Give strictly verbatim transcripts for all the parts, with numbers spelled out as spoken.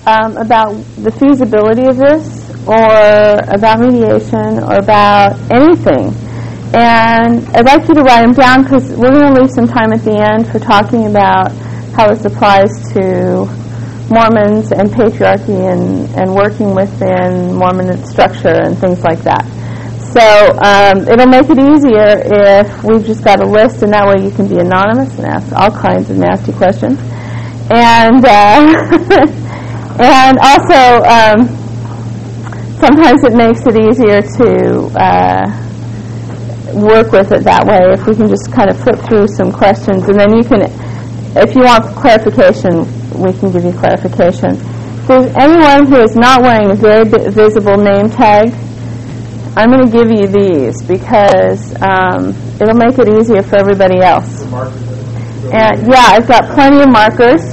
um, about the feasibility of this, or about mediation, or about anything. And I'd like you to write them down, because we're going to leave some time at the end for talking about how this applies to Mormons and patriarchy and, and working within Mormon structure and things like that. So um, it'll make it easier if we've just got a list, and that way you can be anonymous and ask all kinds of nasty questions. And uh, and also um, sometimes it makes it easier to uh, work with it that way if we can just kind of flip through some questions, and then you can, if you want clarification, we can give you clarification. If there's anyone who is not wearing a very visible name tag, I'm going to give you these because um, it'll make it easier for everybody else. And yeah, I've got plenty of markers.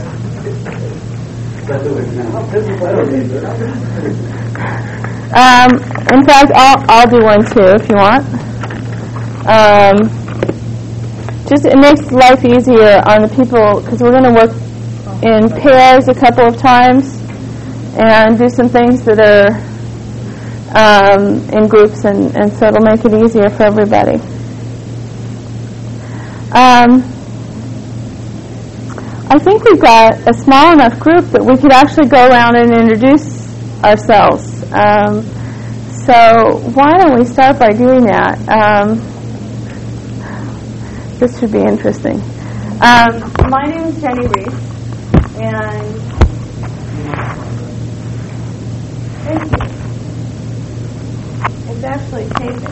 Um, in fact, I'll, I'll do one too if you want. Um, just it makes life easier on the people, because we're going to work in pairs a couple of times and do some things that are um, in groups, and, and so it'll make it easier for everybody. Um, I think we've got a small enough group that we could actually go around and introduce ourselves. Um, so why don't we start by doing that? Um, this should be interesting. Um, my name is Jenny Reese. And thank you. It's actually taping.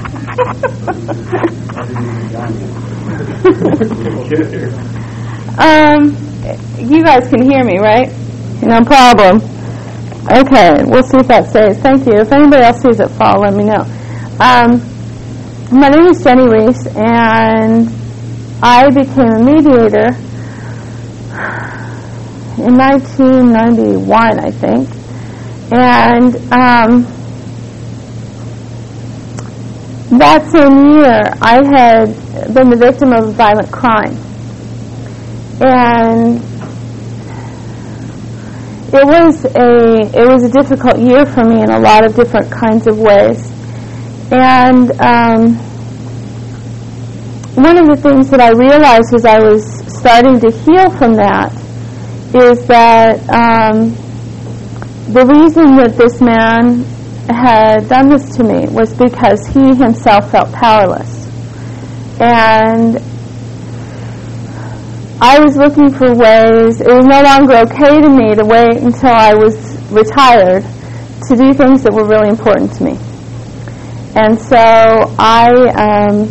um, you guys can hear me, right? No problem. Okay, we'll see if that stays. Thank you. If anybody else sees it fall, let me know. Um, my name is Jenny Reese, and I became a mediator in nineteen ninety-one, I think, and um, that same year I had been the victim of a violent crime, and it was a it was a difficult year for me in a lot of different kinds of ways. And um, one of the things that I realized as I was starting to heal from that is that um, the reason that this man had done this to me was because he himself felt powerless. And I was looking for ways, it was no longer okay to me to wait until I was retired to do things that were really important to me. And so I um,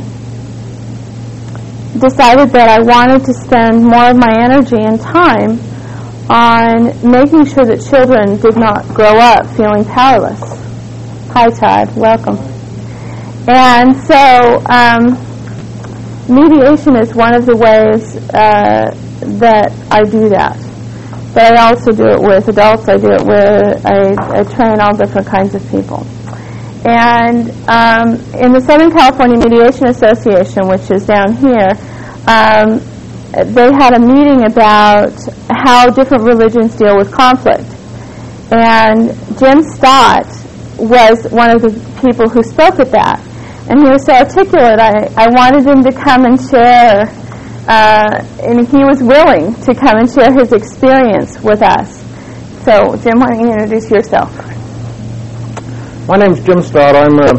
decided that I wanted to spend more of my energy and time on making sure that children did not grow up feeling powerless. Hi, Todd. Welcome. And so um, mediation is one of the ways uh, that I do that. But I also do it with adults. I do it with, I, I train all different kinds of people. And um, in the Southern California Mediation Association, which is down here, um, they had a meeting about how different religions deal with conflict. And Jim Stott was one of the people who spoke at that. And he was so articulate, I, I wanted him to come and share, uh, and he was willing to come and share his experience with us. So, Jim, why don't you introduce yourself? My name is Jim Stott. I'm a,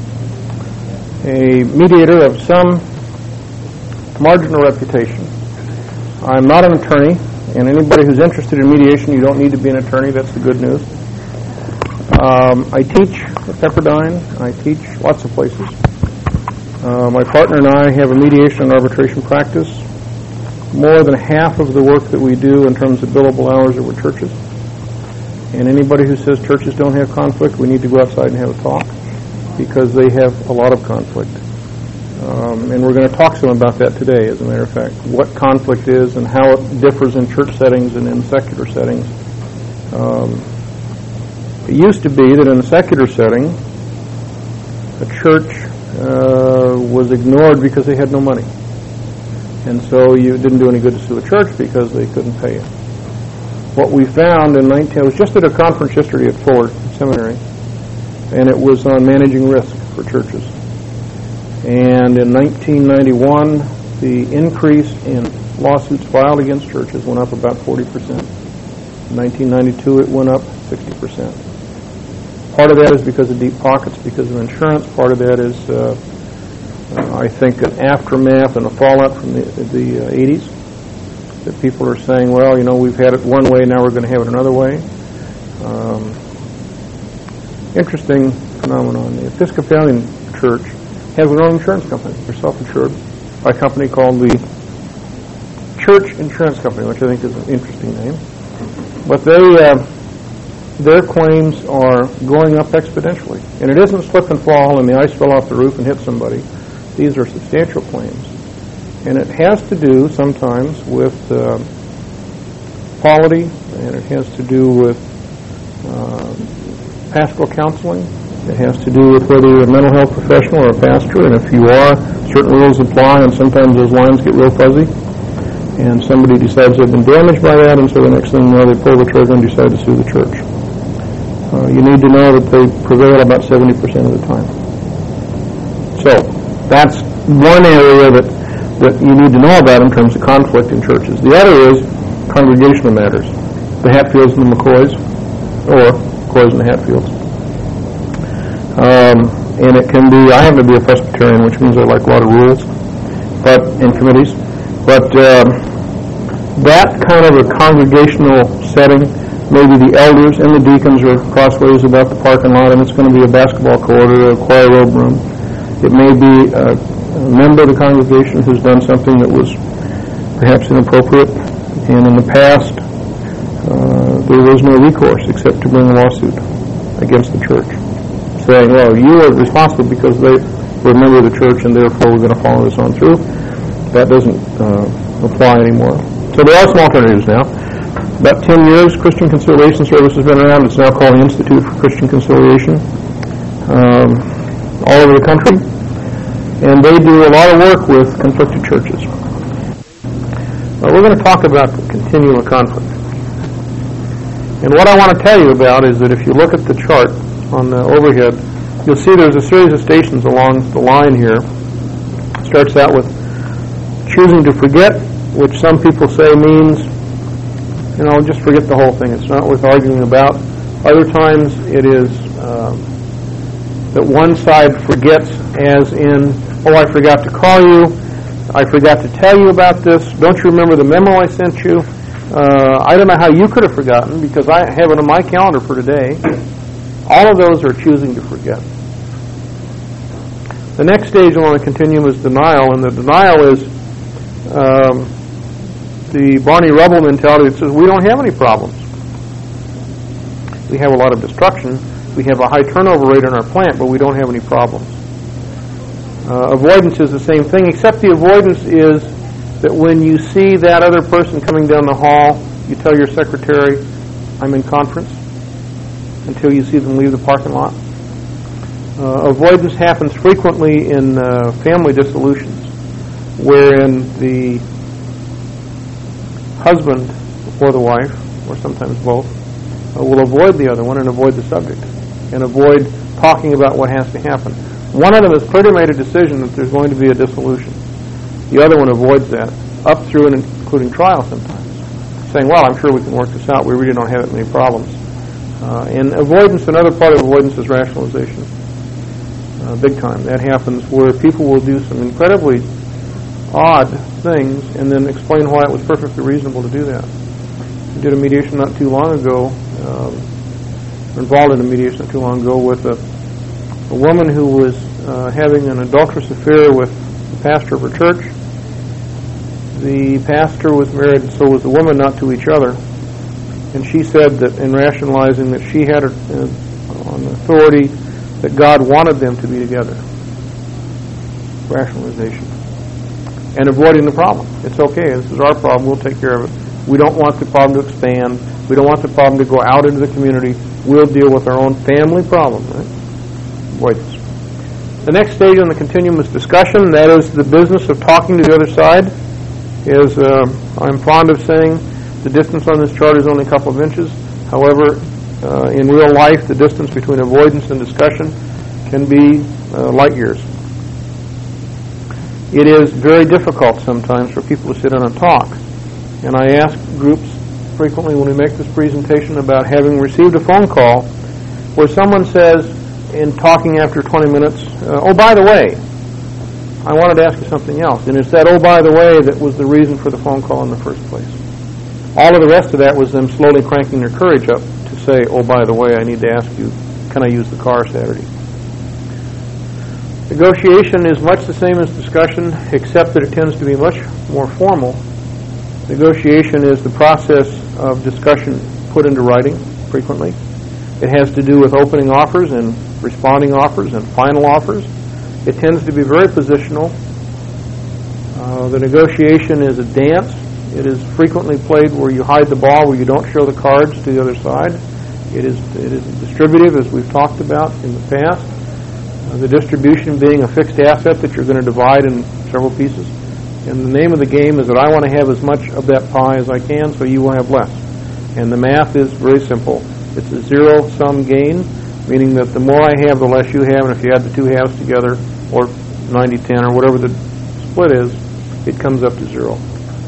a mediator of some marginal reputation. I'm not an attorney, and anybody who's interested in mediation, you don't need to be an attorney. That's the good news. Um, I teach at Pepperdine. I teach lots of places. Uh, my partner and I have a mediation and arbitration practice. More than half of the work that we do in terms of billable hours are with churches. And anybody who says churches don't have conflict, we need to go outside and have a talk, because they have a lot of conflict. Um, and we're going to talk some about that today, as a matter of fact, what conflict is and how it differs in church settings and in secular settings. Um, it used to be that in a secular setting, a church uh, was ignored because they had no money. And so you didn't do any good to sue a church because they couldn't pay you. what we found in nineteen, I was just at a conference yesterday at Fuller Seminary, and it was on managing risk for churches. And in nineteen ninety-one, the increase in lawsuits filed against churches went up about forty percent. In nineteen ninety-two, it went up sixty percent. Part of that is because of deep pockets, because of insurance. Part of that is, uh, uh, I think, an aftermath and a fallout from the, the uh, eighties. That people are saying, well, you know, we've had it one way, now we're going to have it another way. Um, interesting phenomenon. The Episcopalian Church has their own insurance company. They're self-insured by a company called the Church Insurance Company, which I think is an interesting name. But they, uh, their claims are going up exponentially. And it isn't slip and fall and the ice fell off the roof and hit somebody. These are substantial claims. And it has to do sometimes with uh, quality, and it has to do with uh, pastoral counseling. It has to do with whether you're a mental health professional or a pastor, and if you are, certain rules apply, and sometimes those lines get real fuzzy. And somebody decides they've been damaged by that, and so the next thing you know, they pull the trigger and decide to sue the church. Uh, you need to know that they prevail about seventy percent of the time. So that's one area that that you need to know about in terms of conflict in churches. The other is congregational matters. The Hatfields and the McCoys, or McCoys and the Hatfields. Um, and it can be, I happen to be a Presbyterian, which means I like a lot of rules but and committees. But um, that kind of a congregational setting, maybe the elders and the deacons are crossways about the parking lot, and it's going to be a basketball court or a choir robe room. It may be a a member of the congregation who's done something that was perhaps inappropriate, and in the past uh, there was no recourse except to bring a lawsuit against the church, saying, well, you are responsible because they were a member of the church and therefore we're going to follow this on through. That doesn't uh, apply anymore. So there are some alternatives now. About ten years, Christian Conciliation Service has been around. It's now called the Institute for Christian Conciliation, um, all over the country. And they do a lot of work with conflicted churches. Well, we're going to talk about the continuum of conflict. And what I want to tell you about is that if you look at the chart on the overhead, you'll see there's a series of stations along the line here. It starts out with choosing to forget, which some people say means, you know, just forget the whole thing. It's not worth arguing about. Other times it is um, that one side forgets, as in, oh, I forgot to call you, I forgot to tell you about this, don't you remember the memo I sent you? Uh, I don't know how you could have forgotten because I have it on my calendar for today. All of those are choosing to forget. The next stage along the continuum is denial, and the denial is um, the Barney Rubble mentality that says we don't have any problems. We have a lot of destruction. We have a high turnover rate in our plant, but we don't have any problems. Uh, avoidance is the same thing, except the avoidance is that when you see that other person coming down the hall, you tell your secretary, I'm in conference, until you see them leave the parking lot. Uh, avoidance happens frequently in uh, family dissolutions, wherein the husband or the wife, or sometimes both, uh, will avoid the other one and avoid the subject, and avoid talking about what has to happen. One of them has clearly made a decision that there's going to be a dissolution. The other one avoids that, up through and including trial sometimes, saying, well, I'm sure we can work this out. We really don't have that many problems. Uh, and avoidance, another part of avoidance is rationalization. Uh, big time. That happens where people will do some incredibly odd things and then explain why it was perfectly reasonable to do that. We did a mediation not too long ago, um, involved in a mediation not too long ago with a, a woman who was uh, having an adulterous affair with the pastor of her church. The pastor was married, and so was the woman, not to each other. And she said that in rationalizing that she had uh, on authority that God wanted them to be together. Rationalization. And avoiding the problem. It's okay, this is our problem, we'll take care of it. We don't want the problem to expand. We don't want the problem to go out into the community. We'll deal with our own family problem, right? Avoidance. The next stage on the continuum is discussion. That is the business of talking to the other side. Is uh, I'm fond of saying The distance on this chart is only a couple of inches. However, uh, in real life, the distance between avoidance and discussion can be uh, light years. It is very difficult sometimes for people to sit down and talk. And I ask groups frequently when we make this presentation about having received a phone call where someone says, in talking after twenty minutes, uh, oh, by the way, I wanted to ask you something else. And it's that, oh, by the way, that was the reason for the phone call in the first place. All of the rest of that was them slowly cranking their courage up to say, oh, by the way, I need to ask you, can I use the car Saturday? Negotiation is much the same as discussion, except that it tends to be much more formal. Negotiation is the process of discussion put into writing frequently. It has to do with opening offers and responding offers and final offers. It tends to be very positional. Uh, the negotiation is a dance. It is frequently played where you hide the ball, where you don't show the cards to the other side. It is it is distributive, as we've talked about in the past. Uh, the distribution being a fixed asset that you're going to divide in several pieces. And the name of the game is that I want to have as much of that pie as I can, so you will have less. And the math is very simple. It's a zero-sum gain, meaning that the more I have, the less you have, and if you add the two halves together, or ninety ten, or whatever the split is, it comes up to zero.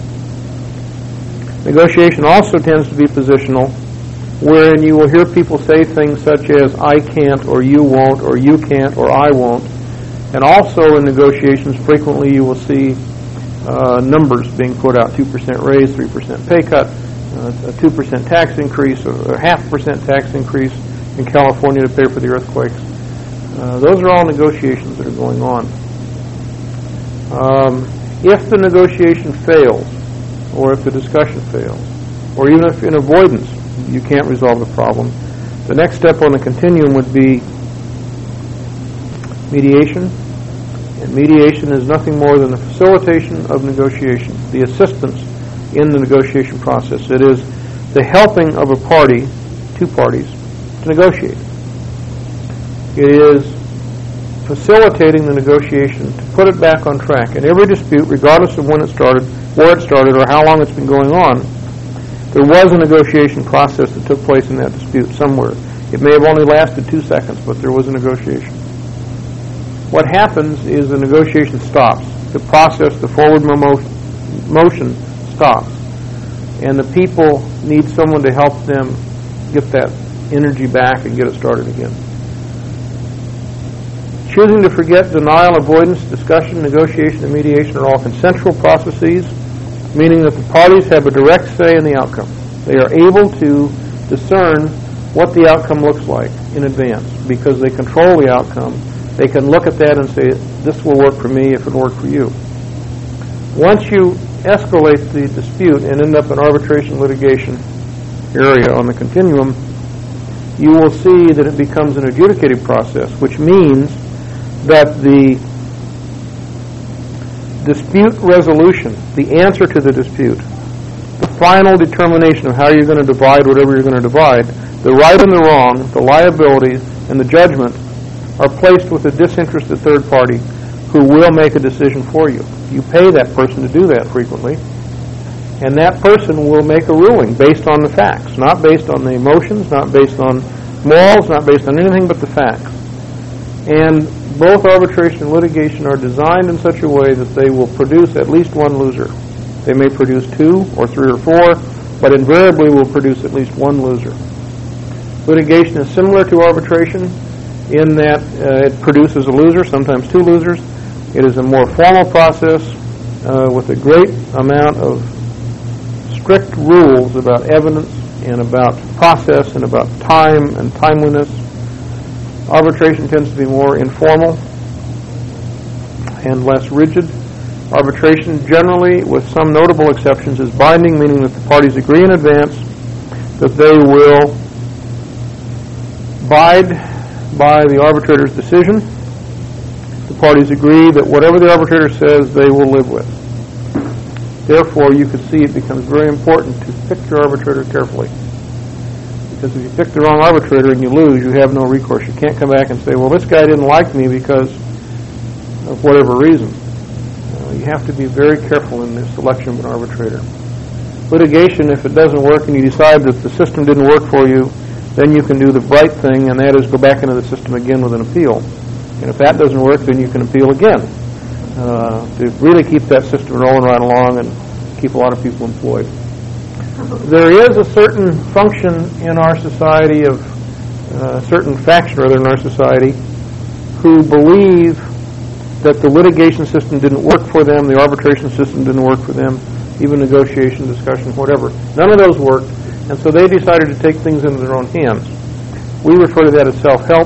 Negotiation also tends to be positional, wherein you will hear people say things such as, I can't, or you won't, or you can't, or I won't. And also in negotiations, frequently you will see uh, numbers being put out, two percent raise, three percent pay cut, uh, a two percent tax increase, or a half percent tax increase in California to pay for the earthquakes. Uh, those are all negotiations that are going on. Um, if the negotiation fails, or if the discussion fails, or even if in avoidance you can't resolve the problem, the next step on the continuum would be mediation. And mediation is nothing more than the facilitation of negotiation, the assistance in the negotiation process. It is the helping of a party, two parties, to negotiate. It is facilitating the negotiation to put it back on track. In every dispute, regardless of when it started, where it started, or how long it's been going on, there was a negotiation process that took place in that dispute somewhere. It may have only lasted two seconds, but there was a negotiation. What happens is the negotiation stops. The process, the forward mo- motion stops. And the people need someone to help them get that energy back and get it started again. Choosing to forget, denial, avoidance, discussion, negotiation, and mediation are all consensual processes, meaning that the parties have a direct say in the outcome. They are able to discern what the outcome looks like in advance because they control the outcome. They can look at that and say, this will work for me if it worked for you. Once you escalate the dispute and end up in arbitration litigation area on the continuum, you will see that it becomes an adjudicative process, which means that the dispute resolution, the answer to the dispute, the final determination of how you're going to divide whatever you're going to divide, the right and the wrong, the liabilities, and the judgment are placed with a disinterested third party who will make a decision for you. You pay that person to do that frequently, and that person will make a ruling based on the facts, not based on the emotions, not based on morals, not based on anything but the facts. And both arbitration and litigation are designed in such a way that they will produce at least one loser. They may produce two or three or four, but invariably will produce at least one loser. Litigation is similar to arbitration in that uh, it produces a loser, sometimes two losers. It is a more formal process uh, with a great amount of strict rules about evidence and about process and about time and timeliness. Arbitration tends to be more informal and less rigid. Arbitration generally, with some notable exceptions, is binding, meaning that the parties agree in advance that they will abide by the arbitrator's decision. The parties agree that whatever the arbitrator says, they will live with. Therefore, you can see it becomes very important to pick your arbitrator carefully. Because if you pick the wrong arbitrator and you lose, you have no recourse. You can't come back and say, well, this guy didn't like me because of whatever reason. Uh, you have to be very careful in the selection of an arbitrator. Litigation, if it doesn't work and you decide that the system didn't work for you, then you can do the bright thing, and that is go back into the system again with an appeal. And if that doesn't work, then you can appeal again uh, to really keep that system rolling right along and keep a lot of people employed. There is a certain function in our society of a uh, certain faction or other in our society who believe that the litigation system didn't work for them, the arbitration system didn't work for them, even negotiation, discussion, whatever. None of those worked, and so they decided to take things into their own hands. We refer to that as self-help,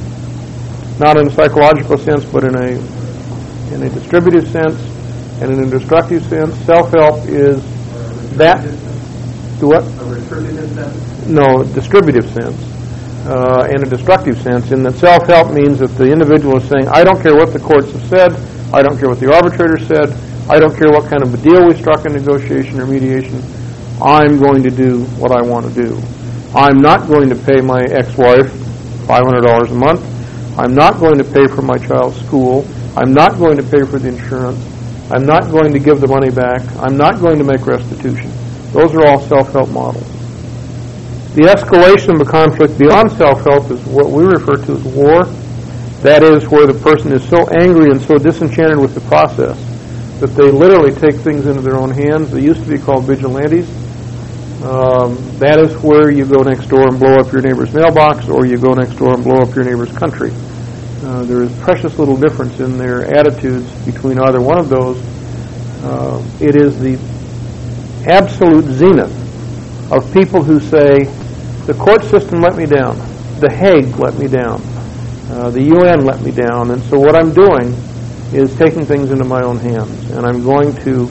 not in a psychological sense, but in a in a distributive sense and in a destructive sense. Self-help is that. Do what? A retributive sense? No, distributive sense. Uh, in a destructive sense, in that self-help means that the individual is saying, I don't care what the courts have said, I don't care what the arbitrator said, I don't care what kind of a deal we struck in negotiation or mediation, I'm going to do what I want to do. I'm not going to pay my ex-wife five hundred dollars a month, I'm not going to pay for my child's school, I'm not going to pay for the insurance, I'm not going to give the money back, I'm not going to make restitution. Those are all self-help models. The escalation of a conflict beyond self-help is what we refer to as war. That is where the person is so angry and so disenchanted with the process that they literally take things into their own hands. They used to be called vigilantes. Um, that is where you go next door and blow up your neighbor's mailbox, or you go next door and blow up your neighbor's country. Uh, there is precious little difference in their attitudes between either one of those. Uh, it is the absolute zenith of people who say, the court system let me down, The Hague let me down, uh, the U N let me down, and so what I'm doing is taking things into my own hands, and I'm going to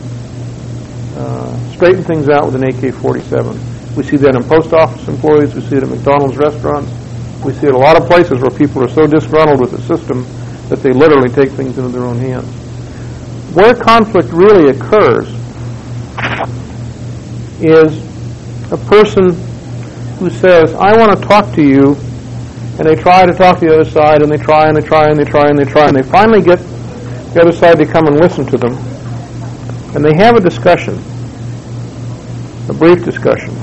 uh, straighten things out with an A K forty-seven. We see that in post office employees, we see it at McDonald's restaurants, we see it a lot of places where people are so disgruntled with the system that they literally take things into their own hands. Where conflict really occurs is a person who says, I want to talk to you, and they try to talk to the other side, and they try, and they try, and they try, and they try, and they finally get the other side to come and listen to them, and they have a discussion, a brief discussion,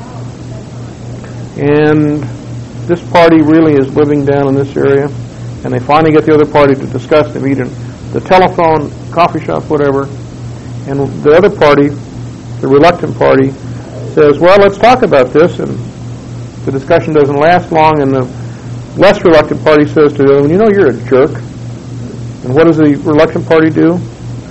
and this party really is living down in this area, and they finally get the other party to discuss. They meet in the telephone, coffee shop, whatever, and the other party, the reluctant party, says, well, let's talk about this, and the discussion doesn't last long, and the less reluctant party says to the other one, you know, you're a jerk. And what does the reluctant party do?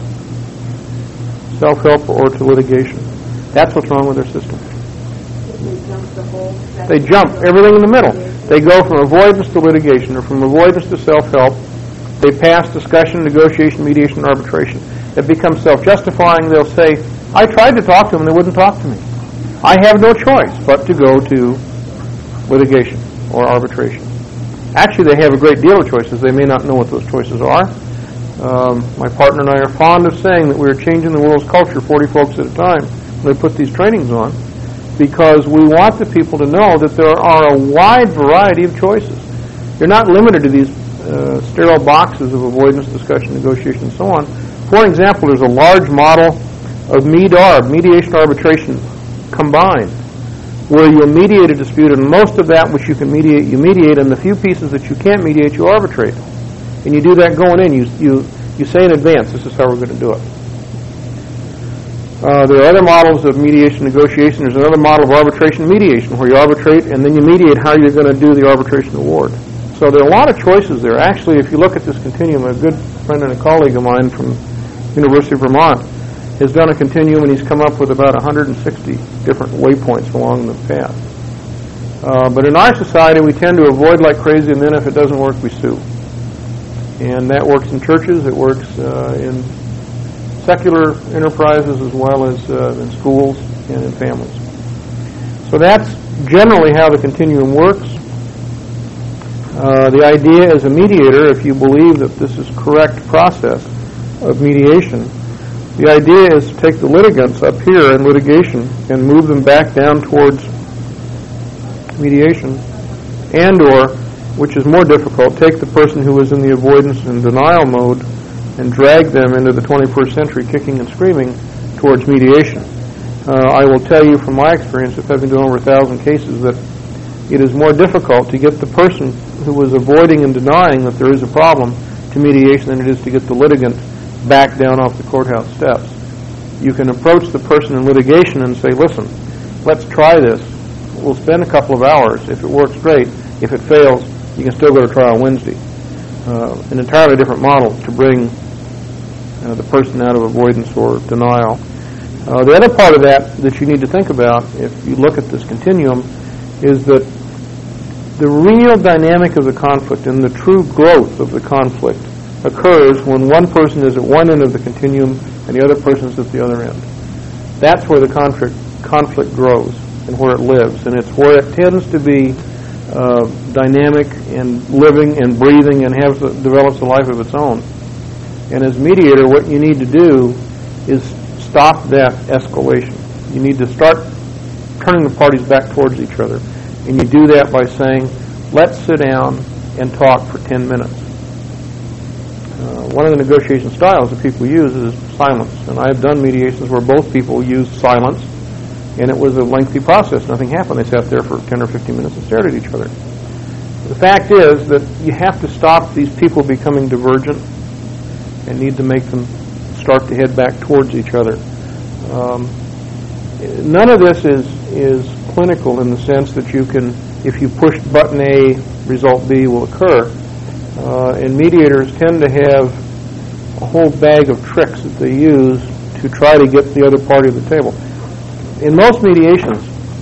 Self-help or to litigation. That's what's wrong with their system. They jump the whole They jump everything in the middle. They go from avoidance to litigation, or from avoidance to self-help. They pass discussion, negotiation, mediation, and arbitration. It becomes self-justifying. They'll say, I tried to talk to them, and they wouldn't talk to me. I have no choice but to go to litigation or arbitration. Actually, they have a great deal of choices. They may not know what those choices are. Um, my partner and I are fond of saying that we're changing the world's culture forty folks at a time when we put these trainings on, because we want the people to know that there are a wide variety of choices. You're not limited to these uh, sterile boxes of avoidance, discussion, negotiation, and so on. For example, there's a large model of MED-ARB, mediation arbitration combined, where you mediate a dispute, and most of that which you can mediate, you mediate, and the few pieces that you can't mediate, you arbitrate. And you do that going in. You you you say in advance, this is how we're going to do it. Uh, there are other models of mediation negotiation. There's another model of arbitration mediation, where you arbitrate, and then you mediate how you're going to do the arbitration award. So there are a lot of choices there. Actually, if you look at this continuum, a good friend and a colleague of mine from University of Vermont has done a continuum, and he's come up with about one hundred sixty different waypoints along the path. Uh, but in our society, we tend to avoid like crazy, and then if it doesn't work, we sue. And that works in churches, it works uh, in secular enterprises as well as uh, in schools and in families. So that's generally how the continuum works. Uh, the idea as a mediator, if you believe that this is correct process of mediation, the idea is to take the litigants up here in litigation and move them back down towards mediation, and or, which is more difficult, take the person who is in the avoidance and denial mode and drag them into the twenty-first century kicking and screaming towards mediation. Uh, I will tell you from my experience, if I've been doing over a thousand cases, that it is more difficult to get the person who was avoiding and denying that there is a problem to mediation than it is to get the litigant back down off the courthouse steps. You can approach the person in litigation and say, listen, let's try this. We'll spend a couple of hours. If it works, great. If it fails, you can still go to trial Wednesday. Uh, an entirely different model to bring uh, the person out of avoidance or denial. Uh, the other part of that that you need to think about, if you look at this continuum, is that the real dynamic of the conflict and the true growth of the conflict occurs when one person is at one end of the continuum and the other person is at the other end. That's where the conflict conflict grows and where it lives, and it's where it tends to be uh, dynamic and living and breathing and has develops a life of its own. And as mediator, what you need to do is stop that escalation. You need to start turning the parties back towards each other. And you do that by saying, let's sit down and talk for ten minutes. Uh, one of the negotiation styles that people use is silence. And I've done mediations where both people used silence, and it was a lengthy process. Nothing happened. They sat there for ten or fifteen minutes and stared at each other. The fact is that you have to stop these people becoming divergent and need to make them start to head back towards each other. Um, none of this is is clinical in the sense that you can, if you push button A, result B will occur. Uh, and mediators tend to have a whole bag of tricks that they use to try to get the other party to the table. In most mediations,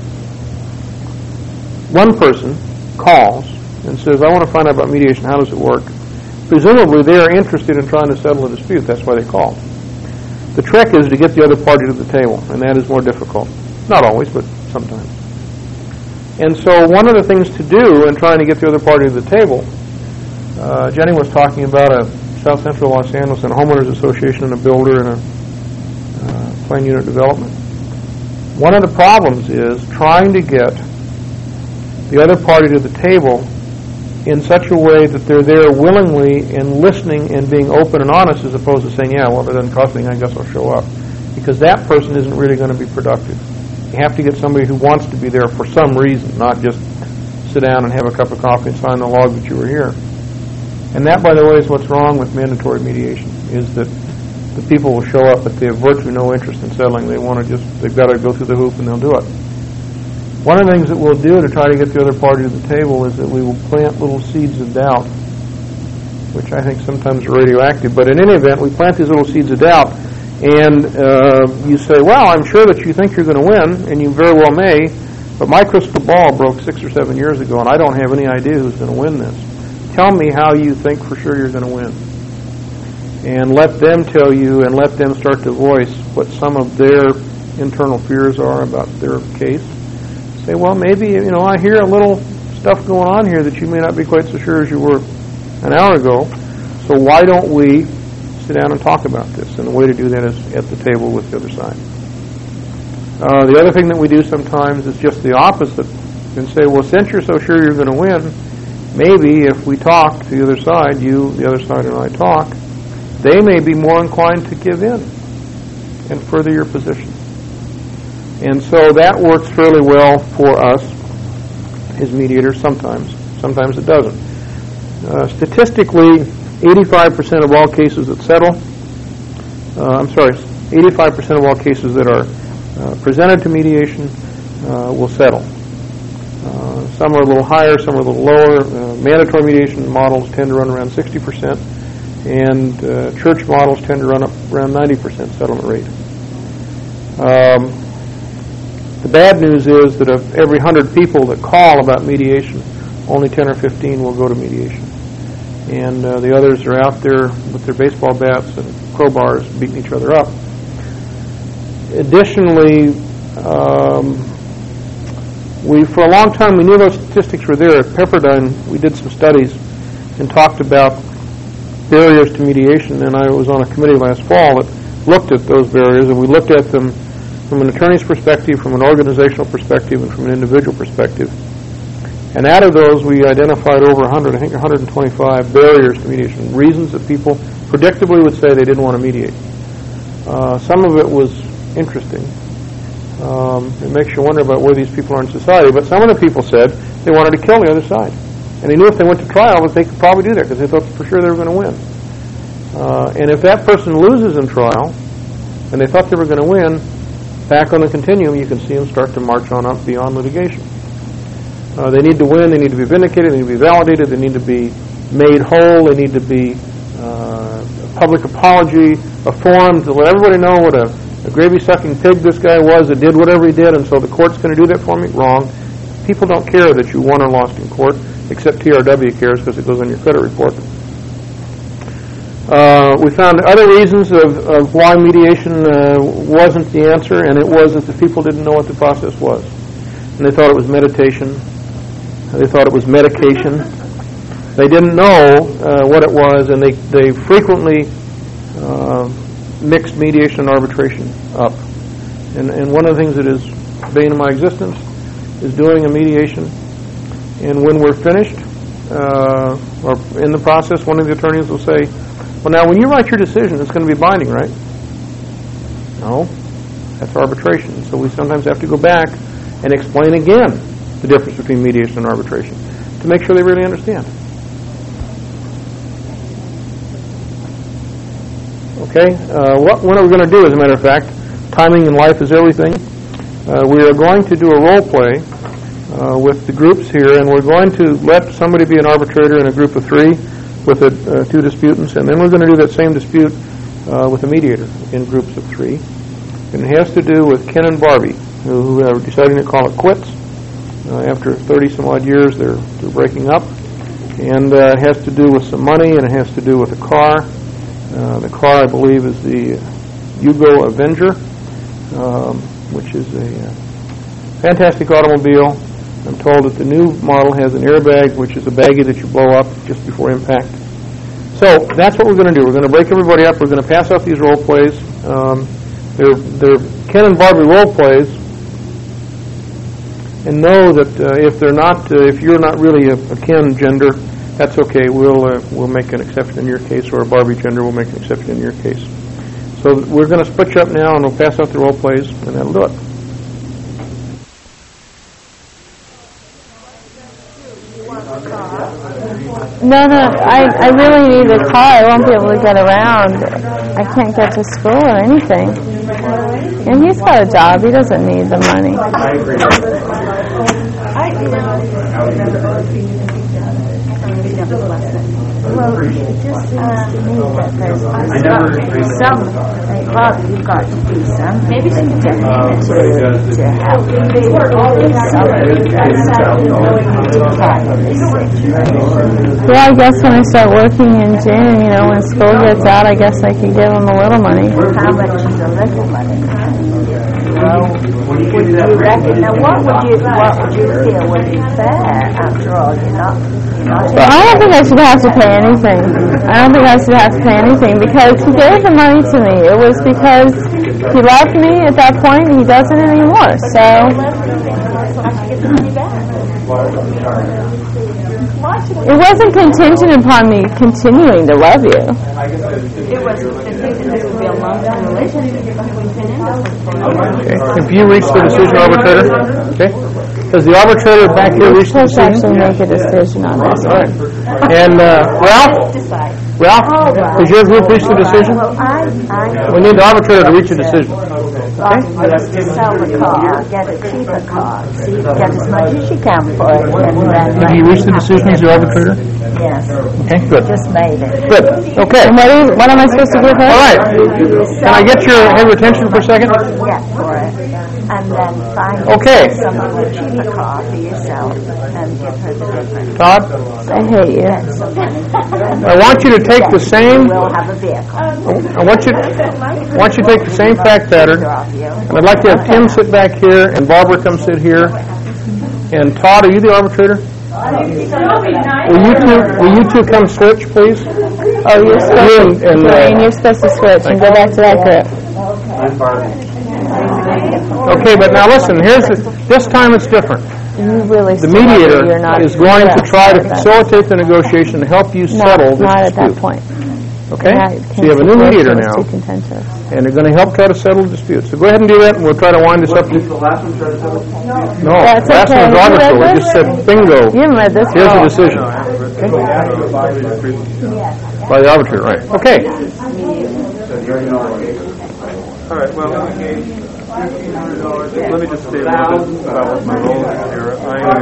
one person calls and says, I want to find out about mediation, how does it work? Presumably they are interested in trying to settle a dispute, that's why they call. The trick is to get the other party to the table, and that is more difficult. Not always, but sometimes. And so one of the things to do in trying to get the other party to the table, uh, Jenny was talking about a South Central Los Angeles and a homeowners association and a builder and a uh, plan unit development. One of the problems is trying to get the other party to the table in such a way that they're there willingly and listening and being open and honest, as opposed to saying, yeah, well, if it doesn't cost anything, I guess I'll show up. Because that person isn't really going to be productive. You have to get somebody who wants to be there for some reason, not just sit down and have a cup of coffee and sign the log that you were here. And that, by the way, is what's wrong with mandatory mediation, is that the people will show up, but they have virtually no interest in settling. They want to just, they've got to go through the hoop and they'll do it. One of the things that we'll do to try to get the other party to the table is that we will plant little seeds of doubt, which I think sometimes are radioactive. But in any event, we plant these little seeds of doubt, and uh, you say, well, I'm sure that you think you're going to win, and you very well may, but my crystal ball broke six or seven years ago, and I don't have any idea who's going to win this. Tell me how you think for sure you're going to win. And let them tell you, and let them start to voice what some of their internal fears are about their case. Say, well, maybe, you know, I hear a little stuff going on here that you may not be quite so sure as you were an hour ago, so why don't we sit down and talk about this? And the way to do that is at the table with the other side. Uh, the other thing that we do sometimes is just the opposite, and say, well, since you're so sure you're going to win, maybe if we talk to the other side, you, the other side, and I talk, they may be more inclined to give in and further your position. And so that works fairly well for us as mediators sometimes. Sometimes it doesn't. Uh, statistically, eighty-five percent of all cases that settle, uh, I'm sorry, eighty-five percent of all cases that are uh, presented to mediation uh, will settle. Uh, some are a little higher, some are a little lower. Uh, mandatory mediation models tend to run around sixty percent, and uh, church models tend to run up around ninety percent settlement rate. Um, The bad news is that of every one hundred people that call about mediation, only ten or fifteen will go to mediation. And uh, the others are out there with their baseball bats and crowbars beating each other up. Additionally, um, we for a long time, we knew those statistics were there. At Pepperdine, we did some studies and talked about barriers to mediation, and I was on a committee last fall that looked at those barriers, and we looked at them from an attorney's perspective, from an organizational perspective, and from an individual perspective. And out of those, we identified over one hundred, I think one hundred twenty-five barriers to mediation, reasons that people predictably would say they didn't want to mediate. Uh, some of it was interesting. Um, it makes you wonder about where these people are in society. But some of the people said they wanted to kill the other side. And they knew if they went to trial that they could probably do that because they thought for sure they were going to win. Uh, and if that person loses in trial, and they thought they were going to win, back on the continuum you can see them start to march on up beyond litigation. Uh, they need to win, they need to be vindicated, they need to be validated, they need to be made whole, they need to be uh, a public apology, a forum to let everybody know what a, a gravy-sucking pig this guy was that did whatever he did, and so the court's going to do that for me. Wrong. People don't care that you won or lost in court, except T R W cares because it goes on your credit report. Uh, we found other reasons of, of why mediation uh, wasn't the answer, and it was that the people didn't know what the process was. And they thought it was meditation. They thought it was medication. They didn't know uh, what it was, and they, they frequently uh, mixed mediation and arbitration up. And, and one of the things that is bane of my existence is doing a mediation. And when we're finished, uh, or in the process, one of the attorneys will say, well, now, when you write your decision, it's going to be binding, right? No. That's arbitration. So we sometimes have to go back and explain again the difference between mediation and arbitration to make sure they really understand. Okay? Uh, what, what are we going to do, as a matter of fact? Timing in life is everything. Uh, we are going to do a role play uh, with the groups here, and we're going to let somebody be an arbitrator in a group of three with a, uh, two disputants, and then we're going to do that same dispute uh, with a mediator in groups of three. And it has to do with Ken and Barbie, who, who are deciding to call it quits. Uh, after thirty some odd years, they're, they're breaking up. And uh, it has to do with some money, and it has to do with a car. Uh, the car, I believe, is the Yugo Avenger, um, which is a uh, fantastic automobile. I'm told that the new model has an airbag, which is a baggie that you blow up just before impact. So that's what we're going to do. We're going to break everybody up. We're going to pass out these role plays. Um, they're, they're Ken and Barbie role plays. And know that uh, if they're not, uh, if you're not really a, a Ken gender, that's okay. We'll uh, we'll make an exception in your case, or a Barbie gender, we'll make an exception in your case. So we're going to split you up now, and we'll pass out the role plays, and that'll do it. No, no, I, I really need a car. I won't be able to get around. I can't get to school or anything. And he's got a job. He doesn't need the money. I agree. Well, it just seems to me that there's got to be some, well, you've got to do something. Maybe some different to, to help somebody to tackle this situation. Yeah, I guess when I start working in June, you know, when school gets out, I guess I could give him a little money. How much is a little money? Well, would you reckon, now what would you, what would you feel would be fair? After all, you're not, you're not... Well, I don't think I should have to pay anything. I don't think I should have to pay anything because he gave the money to me. It was because he loved me at that point and he doesn't anymore. So... It wasn't contingent upon me continuing to love you. It was contingent this would be a long-term relationship between Ken and us. Okay. If you reach the decision, arbitrator, okay? Does the arbitrator back here reach the Let's decision? actually make a decision on this. All right. And uh, Ralph, Ralph, does your group reach the decision? Well, I, I... We need the arbitrator to reach a decision. Bobby was to sell the car, get a cheaper car, see, get as much as she can for it, and then... Did he reach the decision as the arbitrator? Yes. Okay, good. Just made it. Good. Okay. And what, is, what am I supposed to give her? All right. Can I get your have your attention for a second? Yeah, for it. And then find Okay. someone with a cheaper car for yourself and give her the difference. Todd, I hate you. Get some money. I want you to take the same. We'll have a vehicle. I want you. I want you to take the same fact pattern. And I'd like to have Tim sit back here and Barbara come sit here. And Todd, are you the arbitrator? Will you two? Will you two come switch, please? Oh, you're supposed to, and, and, uh, Lorraine, you're supposed to switch and go back to that group. Okay, but now listen. Here's the, this time it's different. You really The mediator you're not is going to try to that. facilitate the negotiation and help you settle No, this not at dispute. that point. Okay? That So you have a new mediator situation now. was too contentious. and they're going to help try to settle the dispute. So go ahead and do that, and we'll try to wind this up. The last one try to settle? No, That's last okay. one was You read arbitrary. We this? just said bingo. You haven't read this Here's one. the decision. By the arbitrator, right. Okay. All right, well, let me just say a little bit about what my role is here. I am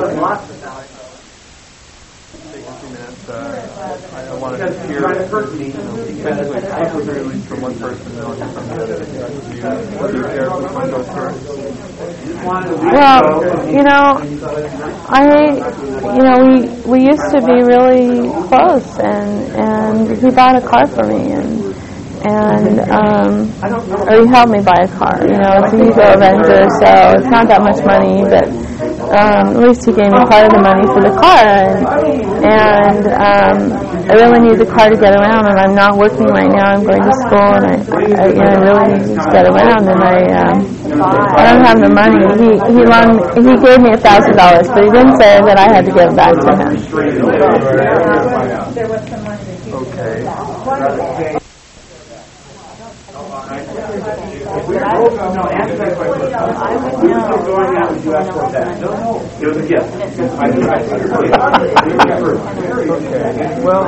taking two minutes. Uh, I, I want to hear basically quickly release from one person and I'll hear from the other. Do you, do you care which one goes first? Well, you know, I, you know, we we used to be really close, and and he bought a car for me, and and um, or he helped me buy a car. You know, it's a Eco Avenger, so it's not that much money, but um, at least he gave me part of the money for the car, and and um, I really need the car to get around, and I'm not working right now. I'm going to school, and I, I you know, I really need to get around, and I um, I don't have the money. He he loaned me, he gave me a thousand dollars, but he didn't say that I had to give it back to him. Okay. It was a gift. Well,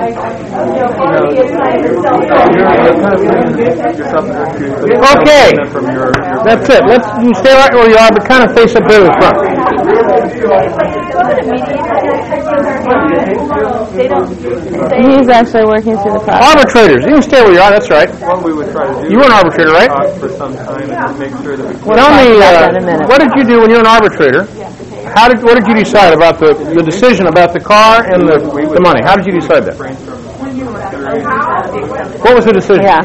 Okay. That's it. Let's you stay right where you are, but kind of face up to the front. He's actually working through the process. Arbitrators, you can stay where you are. That's right. What we would try to do. You were an arbitrator, right? Talk for some time and make sure that we. We'll Tell talk me, about that in a uh, minute. what did you do when you were an arbitrator? How did what did you decide about the, the decision about the car and the the money? How did you decide that? What was the decision? Yeah.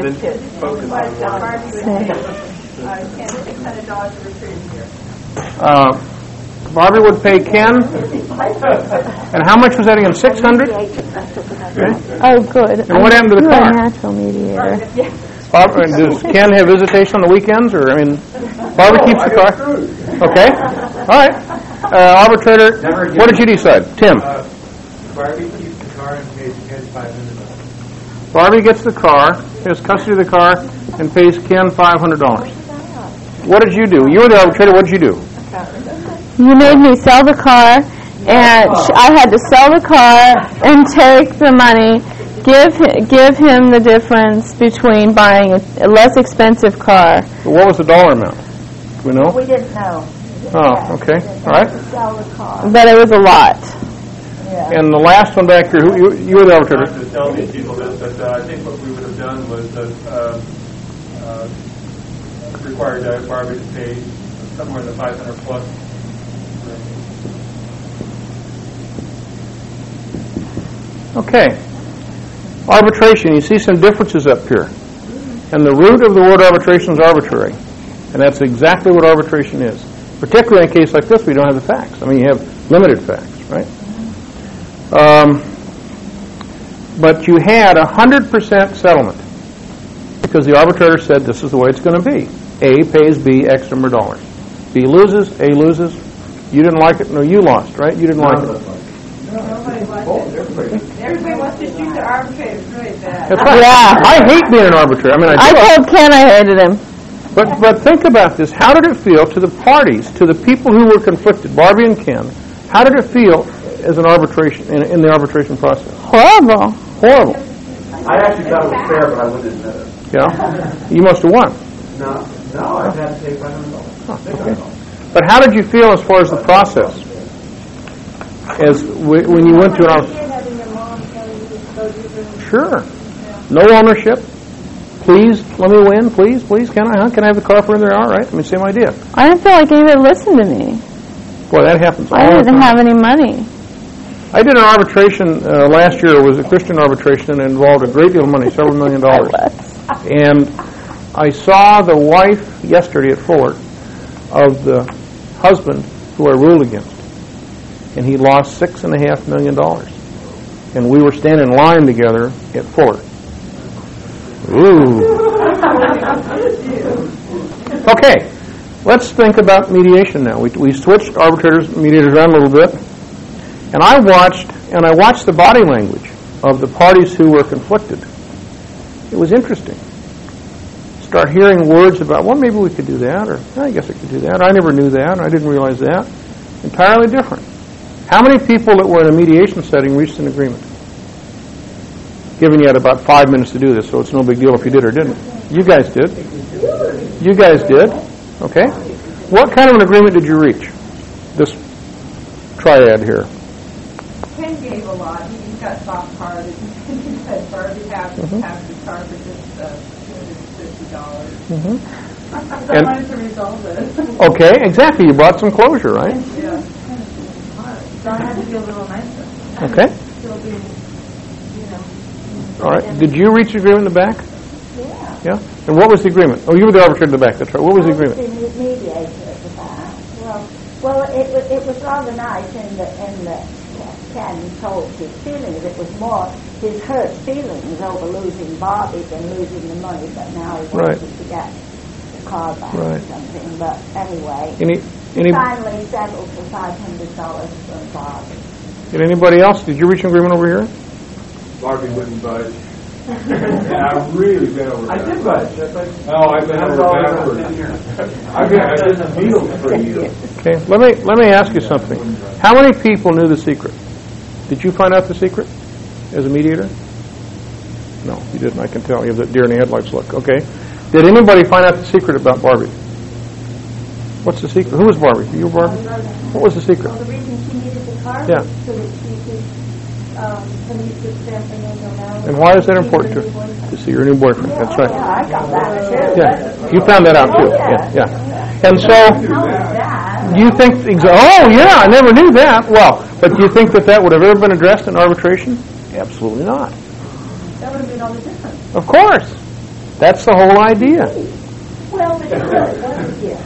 Uh, Barbie would pay Ken, and how much was that again? Six hundred. Okay. Oh, good. And what happened to the You're car? a natural mediator. Barbara, does Ken have visitation on the weekends, or I mean, Barbara keeps the car? Okay. All right. Uh, arbitrator, what did you decide? Tim. Uh, Barbie keeps the car and pays Ken five hundred dollars. Barbie gets the car, has custody of the car, and pays Ken five hundred dollars. What did you do? You were the arbitrator. What did you do? You made me sell the car, and sh- I had to sell the car and take the money, give hi- give him the difference between buying a, a less expensive car. What was the dollar amount? Do we know? We didn't know. Oh, okay. All right. Sell the car. But it was a lot. Yeah. And the last one back here, who, you, you were the arbitrator. To tell these people this, but uh, I think what we would have done was uh, uh, uh, required uh, Barbie to pay somewhere in the five hundred plus. Okay. Arbitration. You see some differences up here. And the root of the word arbitration is arbitrary. And that's exactly what arbitration is. Particularly in a case like this, we don't have the facts. I mean, you have limited facts, right? Um, but you had a one hundred percent settlement because the arbitrator said this is the way it's going to be. A pays B X number of dollars. B loses, A loses. You didn't like it, no, you lost, right? You didn't like it. Everybody wants to shoot the arbitrator really bad. That's right. Yeah. I hate being an arbitrator. I mean, I I do. told Ken I hated him. But but think about this. How did it feel to the parties, to the people who were conflicted, Barbie and Ken? How did it feel as an arbitration in, in the arbitration process? Horrible. Horrible. I actually thought it was fair, but I wouldn't admit it. Yeah. You must have won. No, no, I'd have to pay five hundred dollars. Okay. But how did you feel as far as the process? As w- when you went to an arbitration? Sure. No ownership. Please, let me win. Please, please. Can I? Huh? Can I have the car for there? All right. I mean, same idea. I didn't feel like anybody listened to me. Boy, that happens all I the didn't time. have any money. I did an arbitration uh, last year. It was a Christian arbitration and it involved a great deal of money, several million dollars. And I saw the wife yesterday at Fuller of the husband who I ruled against. And he lost six and a half million dollars. And we were standing in line together at Fuller. Ooh. Okay, let's think about mediation now. We, we switched arbitrators, mediators around a little bit. And I watched, and I watched the body language of the parties who were conflicted. It was interesting. start hearing words about, well, maybe we could do that, or I guess I could do that, or I never knew that, or I didn't realize that. Entirely different. How many people that were in a mediation setting reached an agreement? Given you had about five minutes to do this, so it's no big deal if you did or didn't. You guys did. You guys did. Okay. What kind of an agreement did you reach? This triad here. Ken gave a lot. He's got soft card. He said Barbie has Mm-hmm. has the card for just uh, two hundred fifty dollars. Mm-hmm. So I And- wanted to resolve this. Okay, exactly. You brought some closure, right? Yeah. So I had to be a little nicer. Okay. Still being, you know. All right. Did you reach agreement in the back? Yeah. Yeah. And what was the agreement? Oh, you were the arbitrator in the back. That's right. What was the I was agreement? the mediator at the back. Well, well, it was it was rather nice in the in the Ken told his feelings. It was more his hurt feelings over losing Barbie than losing the money. But now he Right. wanted to get the car back or Right. something. But anyway, Any any finally settled for five hundred dollars from Barbie. did anybody else? Did you reach an agreement over here? Barbie wouldn't budge. And I really been over I did budge. Oh, I've been over backwards. I've been, I've been needled for you. Okay. Let me let me ask you something. How many people knew the secret? Did you find out the secret as a mediator? No, you didn't. I can tell. You have that deer in the headlights look. Okay. Did anybody find out the secret about Barbie? What's the secret? Who was Barbie? You were Barbie? What was the secret? Well, the reason she needed the car Yeah. was so that she could um, police the stamping and go out. And why is that important to, to see your new boyfriend? That's Yeah, right. I got that too. Yeah. You found that out too. Oh, Yeah. yeah. Yeah. And so, How was that? do you think? exa- Oh, yeah. I never knew that. Well, but do you think that that would have ever been addressed in arbitration? Absolutely not. That would have been all the difference. Of course. That's the whole idea. Well, but it really was, yeah.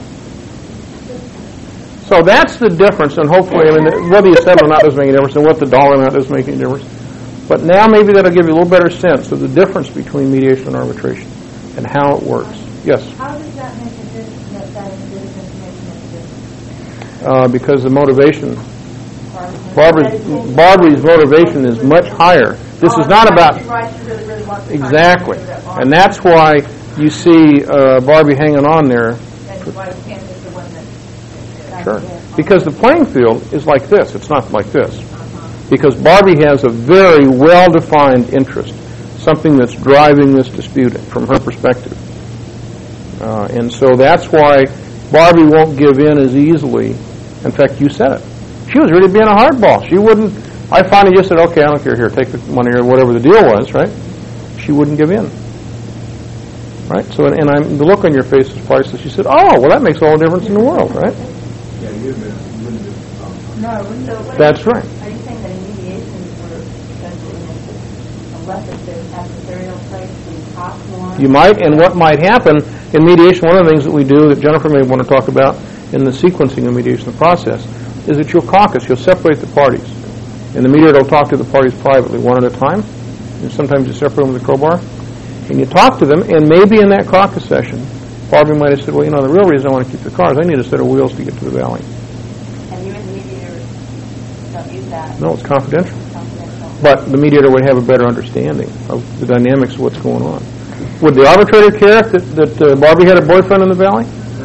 So that's the difference, and hopefully, I mean, whether you settle or not doesn't make any difference, and what the dollar amount doesn't make any difference. But now maybe that'll give you a little better sense of the difference between mediation and arbitration and how it works. Yes? How does that make a difference, that that is information makes a difference? Uh, because the motivation, Barbara's, Barbara's motivation is much higher. This is not about... Right, she really, really wants the car. Exactly. She really wants And that's why you see uh, Barbie hanging on there. it. And why Ken is the one that... Sure. Because the playing field is like this. It's not like this. Because Barbie has a very well-defined interest, something that's driving this dispute from her perspective. Uh, and so that's why Barbie won't give in as easily. In fact, you said it. She was really being a hardball. She wouldn't... I finally just said, okay, I don't care. Here, take the money or whatever the deal was, right? She wouldn't give in. Right? So, and, and I'm, the look on your face is priceless. She said, oh, well, that makes all the difference in the world, right? Yeah, you'd have been, you wouldn't have been. No, I wouldn't. So what That's right. Are you saying that in mediation we're essentially in a less adversarial place and talk more? You might, and what might happen in mediation, one of the things that we do that Jennifer may want to talk about in the sequencing of mediation, the process, is that you'll caucus, you'll separate the parties. And the mediator will talk to the parties privately, one at a time. And sometimes you separate them with a crowbar. And you talk to them, and maybe in that caucus session, Barbie might have said, well, you know, the real reason I want to keep the car is I need a set of wheels to get to the valley. And you as a mediator don't use that. No, it's confidential. Confidential. But the mediator would have a better understanding of the dynamics of what's going on. Would the arbitrator care if that, that uh, Barbie had a boyfriend in the valley?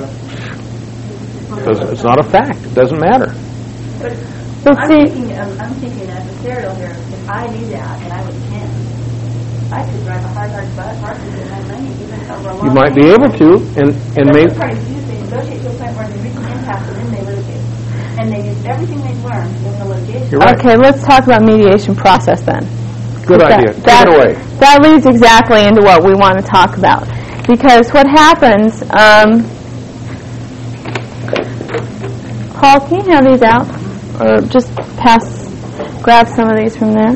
Doesn't- It's not a fact. It doesn't matter. But But I'm see, thinking, um, I'm thinking adversarial here. If I knew that and I was Ken, I could drive a hard, hard butt, hard to get my money, even over a long You might be able to, and and That's maybe. what parties do. They negotiate to a point where they reach an impasse and then they litigate. And they use everything they've learned in the litigation. You're right. okay, let's talk about mediation process then. Good That- idea. That, Take it away. that leads exactly into what we want to talk about. Because what happens, um, Paul, can you hand these out? Or just pass, grab some of these from there?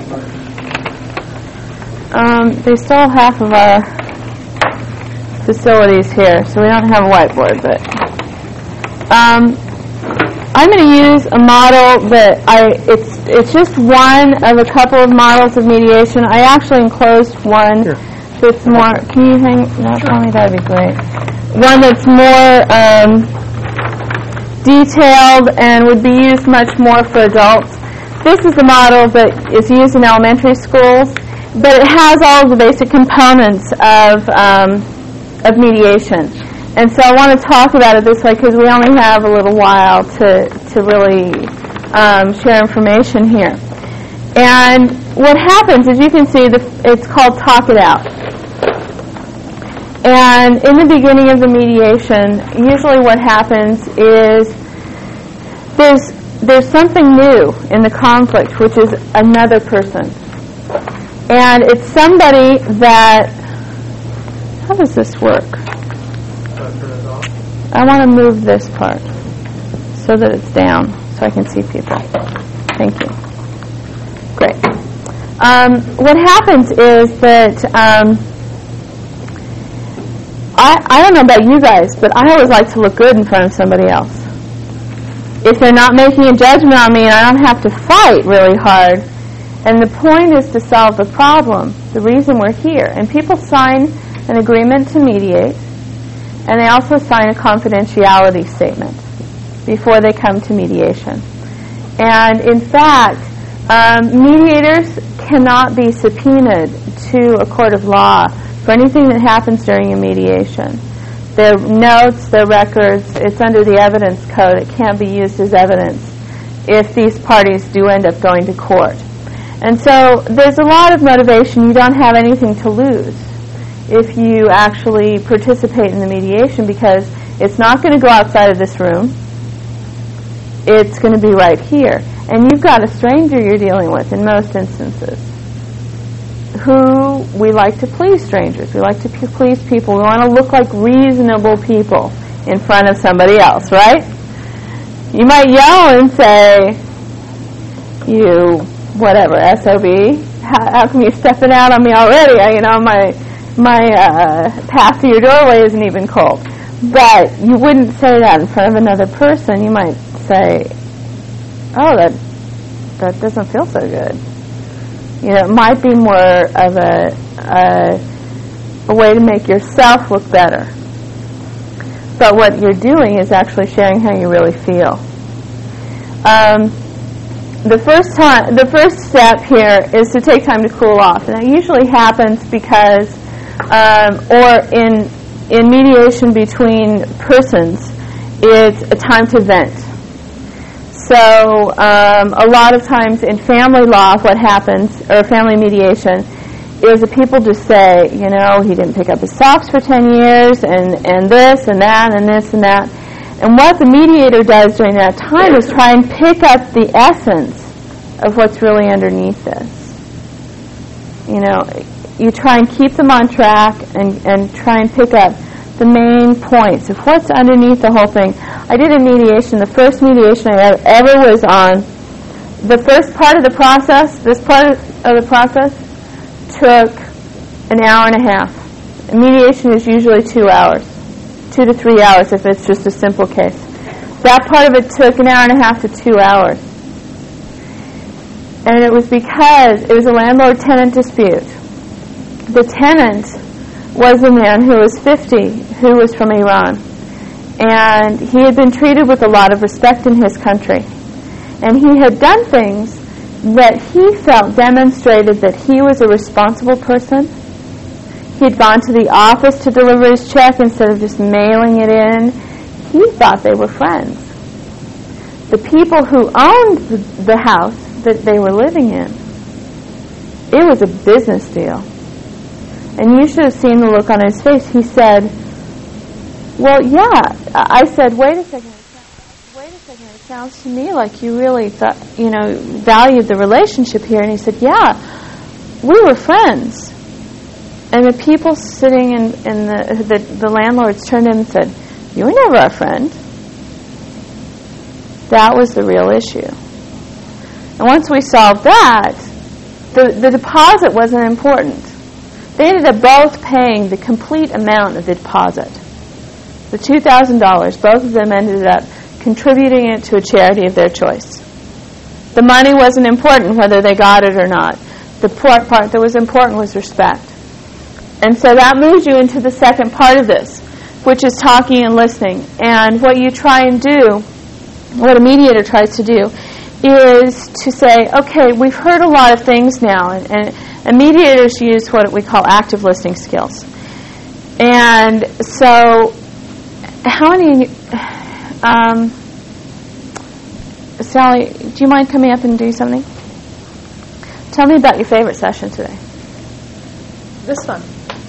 Um, they stole half of our facilities here, so we don't have a whiteboard, but um, I'm going to use a model that I, it's it's just one of a couple of models of mediation. I actually enclosed one Here. that's more, can you hang that for me? That would be great. One that's more um, detailed and would be used much more for adults. This is the model that is used in elementary schools, but it has all of the basic components of um, of mediation. And so I want to talk about it this way because we only have a little while to, to really um, share information here. And what happens is, you can see the, it's called Talk It Out. And in the beginning of the mediation, usually what happens is there's there's something new in the conflict, which is another person. And it's somebody that, how does this work? I want to move this part so that it's down so I can see people. Thank you. Great. Um, what happens is that um, I, I don't know about you guys, but I always like to look good in front of somebody else. If they're not making a judgment on me and I don't have to fight really hard, and the point is to solve the problem, the reason we're here. And people sign an agreement to mediate, and they also sign a confidentiality statement before they come to mediation. And in fact, um, mediators cannot be subpoenaed to a court of law for anything that happens during a mediation. Their notes, their records, it's under the evidence code. It can't be used as evidence if these parties do end up going to court. And so there's a lot of motivation. You don't have anything to lose if you actually participate in the mediation, because it's not going to go outside of this room. It's going to be right here. And you've got a stranger you're dealing with in most instances, who we like to please strangers. We like to p- please people. We want to look like reasonable people in front of somebody else, right? You might yell and say, you, whatever, S O B, how, how come you're stepping out on me already? I, you know, my my uh, path to your doorway isn't even cold. But you wouldn't say that in front of another person. You might say, oh, that that doesn't feel so good. You know, it might be more of a, a a way to make yourself look better. But what you're doing is actually sharing how you really feel. Um, the first time, the first step here is to take time to cool off, and that usually happens because, um, or in in mediation between persons, it's a time to vent. So um, a lot of times in family law, what happens, or family mediation, is that people just say, you know, he didn't pick up his socks for ten years, and, and this and that and this and that. And what the mediator does during that time is try and pick up the essence of what's really underneath this. You know, you try and keep them on track and, and try and pick up the main points of what's underneath the whole thing. I did a mediation, the first mediation I ever was on. The first part of the process, this part of the process, took an hour and a half. A mediation is usually two hours, two to three hours if it's just a simple case. That part of it took an hour and a half to two hours. And it was because it was a landlord-tenant dispute. The tenant was a man who was fifty, who was from Iran. And he had been treated with a lot of respect in his country. And he had done things that he felt demonstrated that he was a responsible person. He had gone to the office to deliver his check instead of just mailing it in. He thought they were friends. The people who owned the, the house that they were living in, it was a business deal. And you should have seen the look on his face. He said, well, yeah. I said, wait a second. Wait a second. It sounds to me like you really thought, you know, valued the relationship here. And he said, yeah, we were friends. And the people sitting in, in the, the, the landlords turned to him and said, you were never our friend. That was the real issue. And once we solved that, the, the deposit wasn't important. They ended up both paying the complete amount of the deposit. The two thousand dollars, both of them ended up contributing it to a charity of their choice. The money wasn't important whether they got it or not. The part that was important was respect. And so that moves you into the second part of this, which is talking and listening. And what you try and do, what a mediator tries to do, is to say, okay, we've heard a lot of things now, and, and, and mediators use what we call active listening skills. And so, how many, um, Sally, do you mind coming up and do something? Tell me about your favorite session today. This one.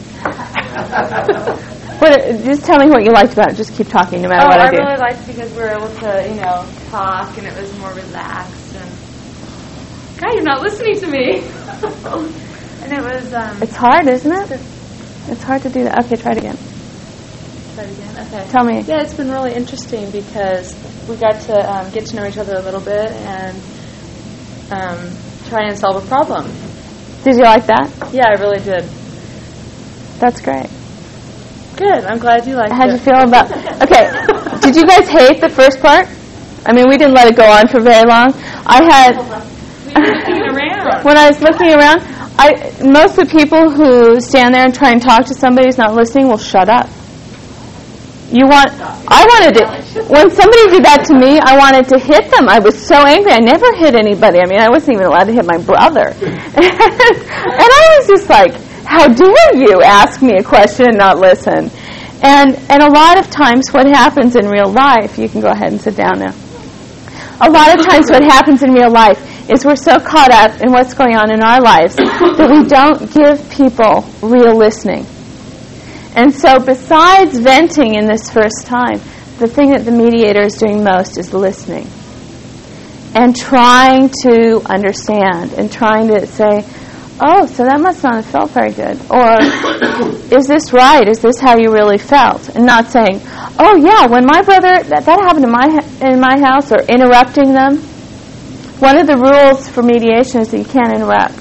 What, just tell me what you liked about it. Just keep talking no matter oh, what I, I do. really liked it because we were able to, you know, talk, and it was more relaxed. And God, you're not listening to me. And it was. Um, it's hard, isn't it? It's hard to do that. Okay, try it again. Try it again. Okay. Tell me. Yeah, it's been really interesting because we got to um, get to know each other a little bit and um, try and solve a problem. Did you like that? Yeah, I really did. That's great. Good. I'm glad you liked How'd it. you feel about... Okay. Did you guys hate the first part? I mean, we didn't let it go on for very long. I had... We were looking around. When I was looking around, I most of the people who stand there and try and talk to somebody who's not listening will shut up. You want... I wanted to... When somebody did that to me, I wanted to hit them. I was so angry. I never hit anybody. I mean, I wasn't even allowed to hit my brother. And I was just like... How dare you ask me a question and not listen? And and a lot of times what happens in real life, you can go ahead and sit down now. A lot of times what happens in real life is we're so caught up in what's going on in our lives that we don't give people real listening. And so besides venting in this first time, the thing that the mediator is doing most is listening. And trying to understand and trying to say, oh, so that must not have felt very good. Or, is this right? Is this how you really felt? And not saying, oh, yeah, when my brother, that, that happened in my, in my house, or interrupting them. One of the rules for mediation is that you can't interrupt.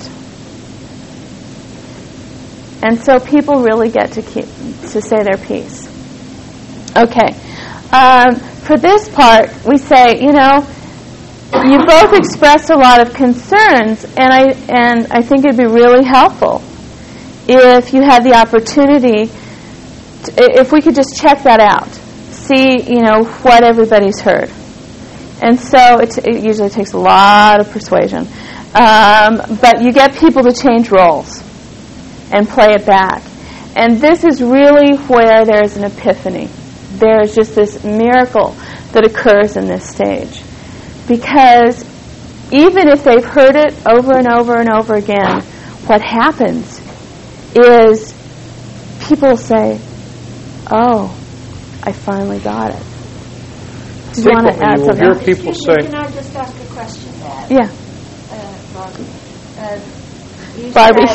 And so people really get to keep, to say their piece. Okay. Um, for this part, we say, you know, you both expressed a lot of concerns, and I and I think it'd be really helpful if you had the opportunity, to, if we could just check that out, see, you know, what everybody's heard. And so it, it usually takes a lot of persuasion, um, but you get people to change roles and play it back. And this is really where there is an epiphany. There is just this miracle that occurs in this stage. Because even if they've heard it over and over and over again, what happens is people say, oh, I finally got it. Do you want to add you something? will hear people say... Can I just ask a question there? Yeah. Uh, Barbie. Uh, you Barbie.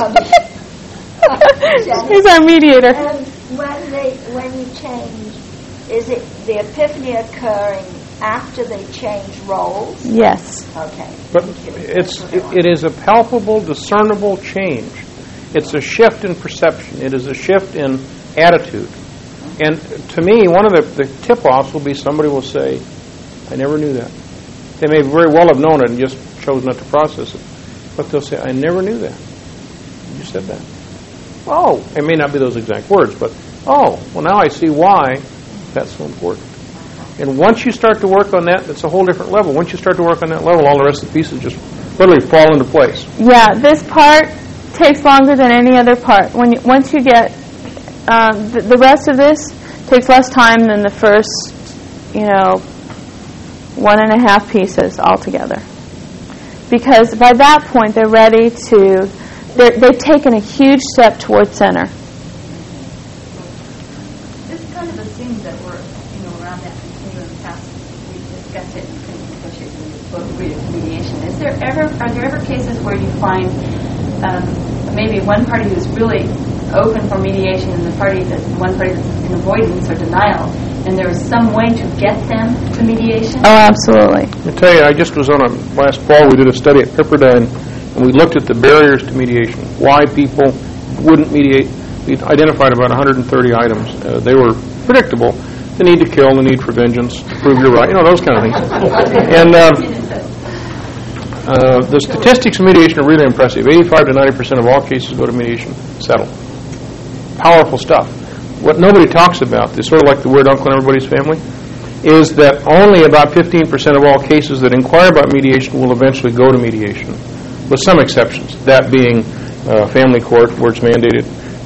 said, Barbie. He's our mediator. Um, when, they, when you change, is it the epiphany occurring after they change roles? Yes. Okay. But it's it, it is a palpable, discernible change. It's a shift in perception. It is a shift in attitude. And to me, one of the, the tip-offs will be somebody will say, I never knew that. They may very well have known it and just chose not to process it. But they'll say, I never knew that. You said that. Oh, it may not be those exact words, but, oh, well, now I see why that's so important. And once you start to work on that, it's a whole different level. Once you start to work on that level, all the rest of the pieces just literally fall into place. Yeah, this part takes longer than any other part. When you, once you get um, the, the rest of this takes less time than the first, you know, one and a half pieces altogether. Because by that point, they're ready to. They're, they've taken a huge step towards center. This kind of assumes that we're, you know, around that continuum past. We discussed it in negotiation, mediation. Is there ever, are there ever cases where you find um, maybe one party who's really open for mediation and the party that one party that's in avoidance or denial, and there is some way to get them to mediation? Oh, absolutely. I tell you, I just was on a last fall. We did a study at Pepperdine, and we looked at the barriers to mediation. Why people wouldn't mediate. We identified about one hundred thirty items. Uh, they were predictable. The need to kill, the need for vengeance, to prove you're right, you know, those kind of things. And uh, uh, the statistics of mediation are really impressive. eighty-five to ninety percent of all cases go to mediation, settle. Powerful stuff. What nobody talks about, is sort of like the weird uncle in everybody's family, is that only about fifteen percent of all cases that inquire about mediation will eventually go to mediation, with some exceptions, that being uh, family court where it's mandated,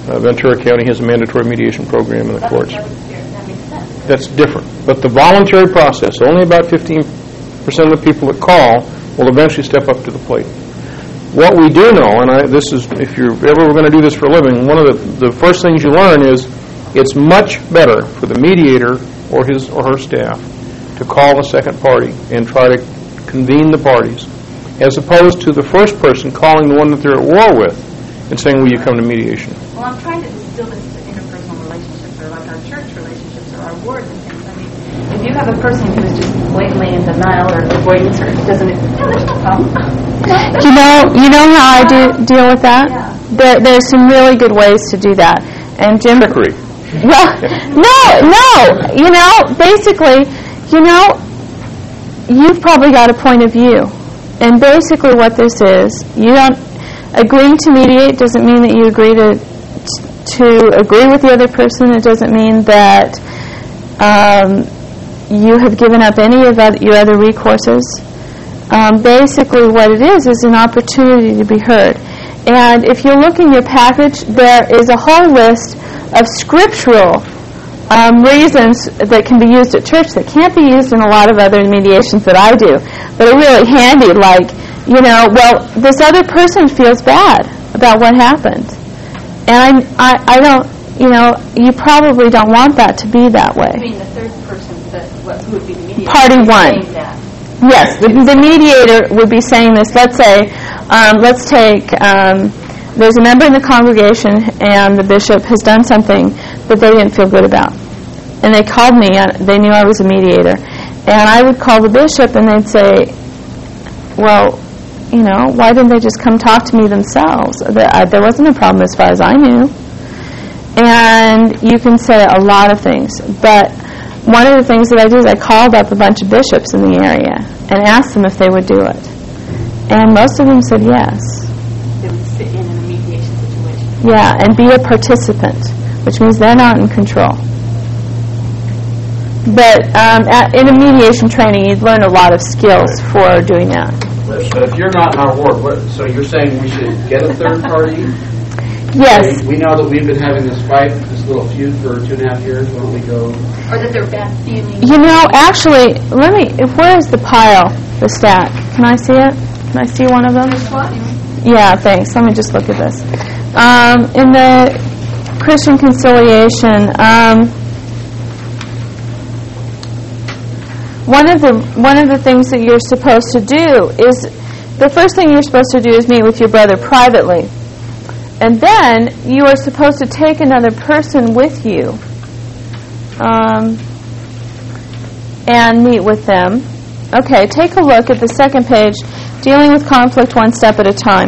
Uh, Ventura County has a mandatory mediation program in the courts. That makes sense. That's different. But the voluntary process, only about fifteen percent of the people that call will eventually step up to the plate. What we do know, and I, this is, if you're ever going to do this for a living, one of the, the first things you learn is it's much better for the mediator or his or her staff to call the second party and try to convene the parties, as opposed to the first person calling the one that they're at war with and saying, will you come to mediation? Well, I'm trying to distill this to interpersonal relationships, or like our church relationships, or our wards and things. I mean, if you have a person who is just blatantly in denial or avoidance or doesn't, no, there's no problem. You know, you know how I do deal with that? Yeah. There, there's some really good ways to do that. And Jim, Trickery. well, no, no. You know, basically, you know, you've probably got a point of view, and basically, what this is, you don't agreeing to mediate doesn't mean that you agree to to agree with the other person. It doesn't mean that um, you have given up any of other, your other recourses. Um, basically, what it is is an opportunity to be heard. And if you look in your package, there is a whole list of scriptural um, reasons that can be used at church that can't be used in a lot of other mediations that I do, but are really handy, like, you know, well, this other person feels bad about what happened. And I, I, I don't, you know, you probably don't want that to be that way. I mean, the third person, that, what, who would be the mediator? Party one. saying that. Yes, the, the mediator would be saying this. Let's say, um, let's take, um, there's a member in the congregation and the bishop has done something that they didn't feel good about. And they called me, and they knew I was a mediator. And I would call the bishop and they'd say, well, you know, why didn't they just come talk to me themselves? There, uh, there wasn't a problem as far as I knew. And you can say a lot of things, but one of the things that I did is I called up a bunch of bishops in the area and asked them if they would do it. And most of them said yes. They would sit in in a mediation situation. Yeah, and be a participant, which means they're not in control. But um, at, in a mediation training, you'd learn a lot of skills for doing that. But if you're not in our ward, what, so you're saying we should get a third party? Yes. We, we know that we've been having this fight, this little feud for two and a half years. Why don't we go? Or that they're bad feelings. You know, actually, let me, if, where is the pile, the stack? Can I see it? Can I see one of them? Yeah, thanks. Let me just look at this. Um, in the Christian Conciliation, um, one of the one of the things that you're supposed to do is, the first thing you're supposed to do is meet with your brother privately. And then you are supposed to take another person with you um, and meet with them. Okay, take a look at the second page, dealing with conflict one step at a time.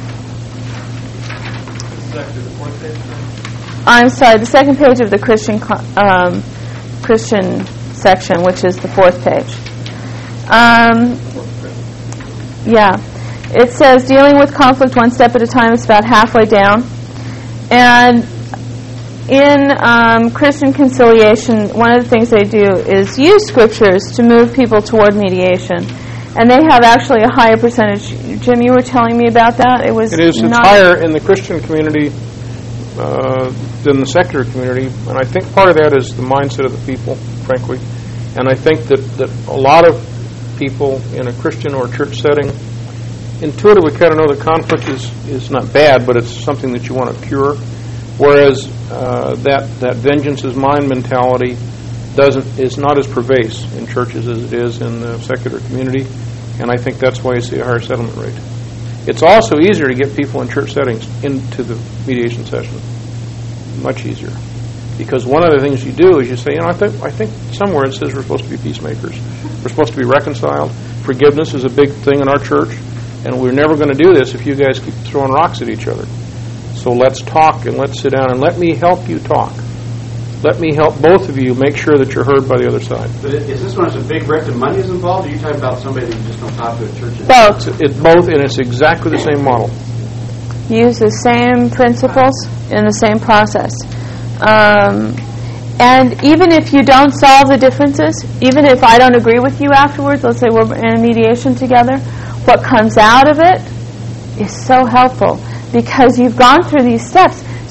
I'm sorry, the second page of the Christian um, Christian section, which is the fourth page. Um, yeah. It says dealing with conflict one step at a time. It's about halfway down. And in um, Christian Conciliation, one of the things they do is use scriptures to move people toward mediation. And they have actually a higher percentage. Jim, you were telling me about that? It was It is. It's not higher in the Christian community uh, than the secular community. And I think part of that is the mindset of the people, frankly. And I think that, that a lot of people in a Christian or church setting intuitively kind of know that conflict is, is not bad, but it's something that you want to cure. Whereas uh, that that vengeance is mine mentality doesn't is not as pervasive in churches as it is in the secular community, and I think that's why you see a higher settlement rate. It's also easier to get people in church settings into the mediation session. Much easier. Because one of the things you do is you say, you know, I think I think somewhere it says we're supposed to be peacemakers. We're supposed to be reconciled. Forgiveness is a big thing in our church. And we're never going to do this if you guys keep throwing rocks at each other. So let's talk and let's sit down and let me help you talk. Let me help both of you make sure that you're heard by the other side. But is this one a big wreck and money is involved, or are you talking about somebody that you just don't talk to at churches? both. It's, it's both, and it's exactly the same model. Use the same principles in the same process. Um, and even if you don't solve the differences, even if I don't agree with you afterwards, let's say we're in a mediation together, what comes out of it is so helpful because you've gone through these steps.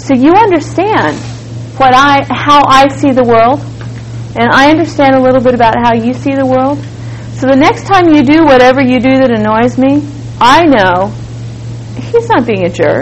So you understand what I, how I see the world, and I understand a little bit about how you see the world. So the next time you do whatever you do that annoys me, I know he's not being a jerk.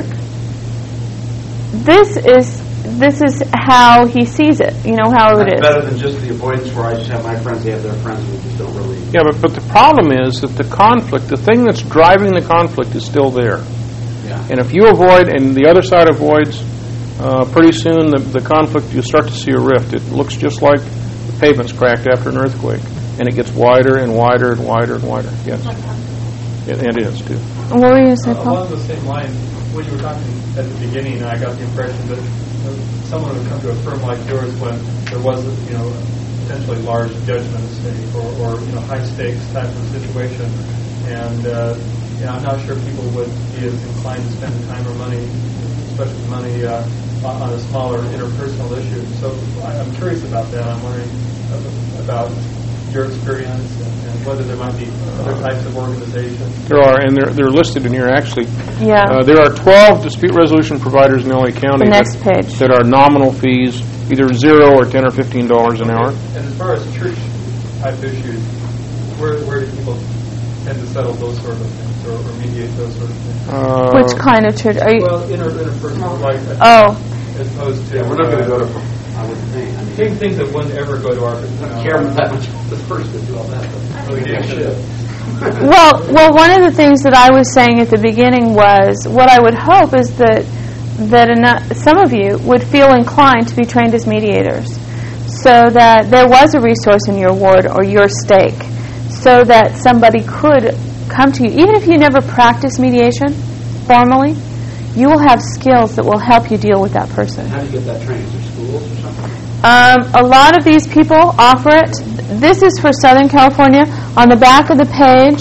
This is this is how he sees it. You know how it is. Better than just the avoidance where I just have my friends, they have their friends, and we just don't really. Yeah, but but the problem is that the conflict, the thing that's driving the conflict, is still there. Yeah. And if you avoid, and the other side avoids, uh, pretty soon the the conflict, you start to see a rift. It looks just like the pavement's cracked after an earthquake, and it gets wider and wider and wider and wider. Yes, it, it is too. What were you going to say, Uh, Paul? along the same line, when you were talking at the beginning, I got the impression that uh, someone would come to a firm like yours when there was, you know, potentially large judgment at stake, or, or you know, high stakes type of situation, and uh, you know, I'm not sure people would be as inclined to spend the time or money, especially money, uh, on, on a smaller interpersonal issue. So I, I'm curious about that. I'm wondering about your experience and, and whether there might be other types of organizations. There are, and they're they're listed in here actually. Yeah. Uh, there are twelve dispute resolution providers in L A County. The next that, page. that are nominal fees, either zero or ten or fifteen dollars an hour. And as far as church type issues, where where do people tend to settle those sort of things, or, or mediate those sort of things? Uh, Which kind of church are you? Well, inter, interpersonal, like Oh. as opposed to Yeah, we're not going to uh, go to. I would think. I mean, things things that wouldn't ever go to our. You I don't know, care that much about the person to do all that. But mediation. Well, well, one of the things that I was saying at the beginning was what I would hope is that that enough, some of you would feel inclined to be trained as mediators, so that there was a resource in your ward or your stake, so that somebody could come to you, even if you never practice mediation formally. You will have skills that will help you deal with that person. how do you get that training? Is there schools or something? Um, a lot of these people offer it. This is for Southern California. On the back of the page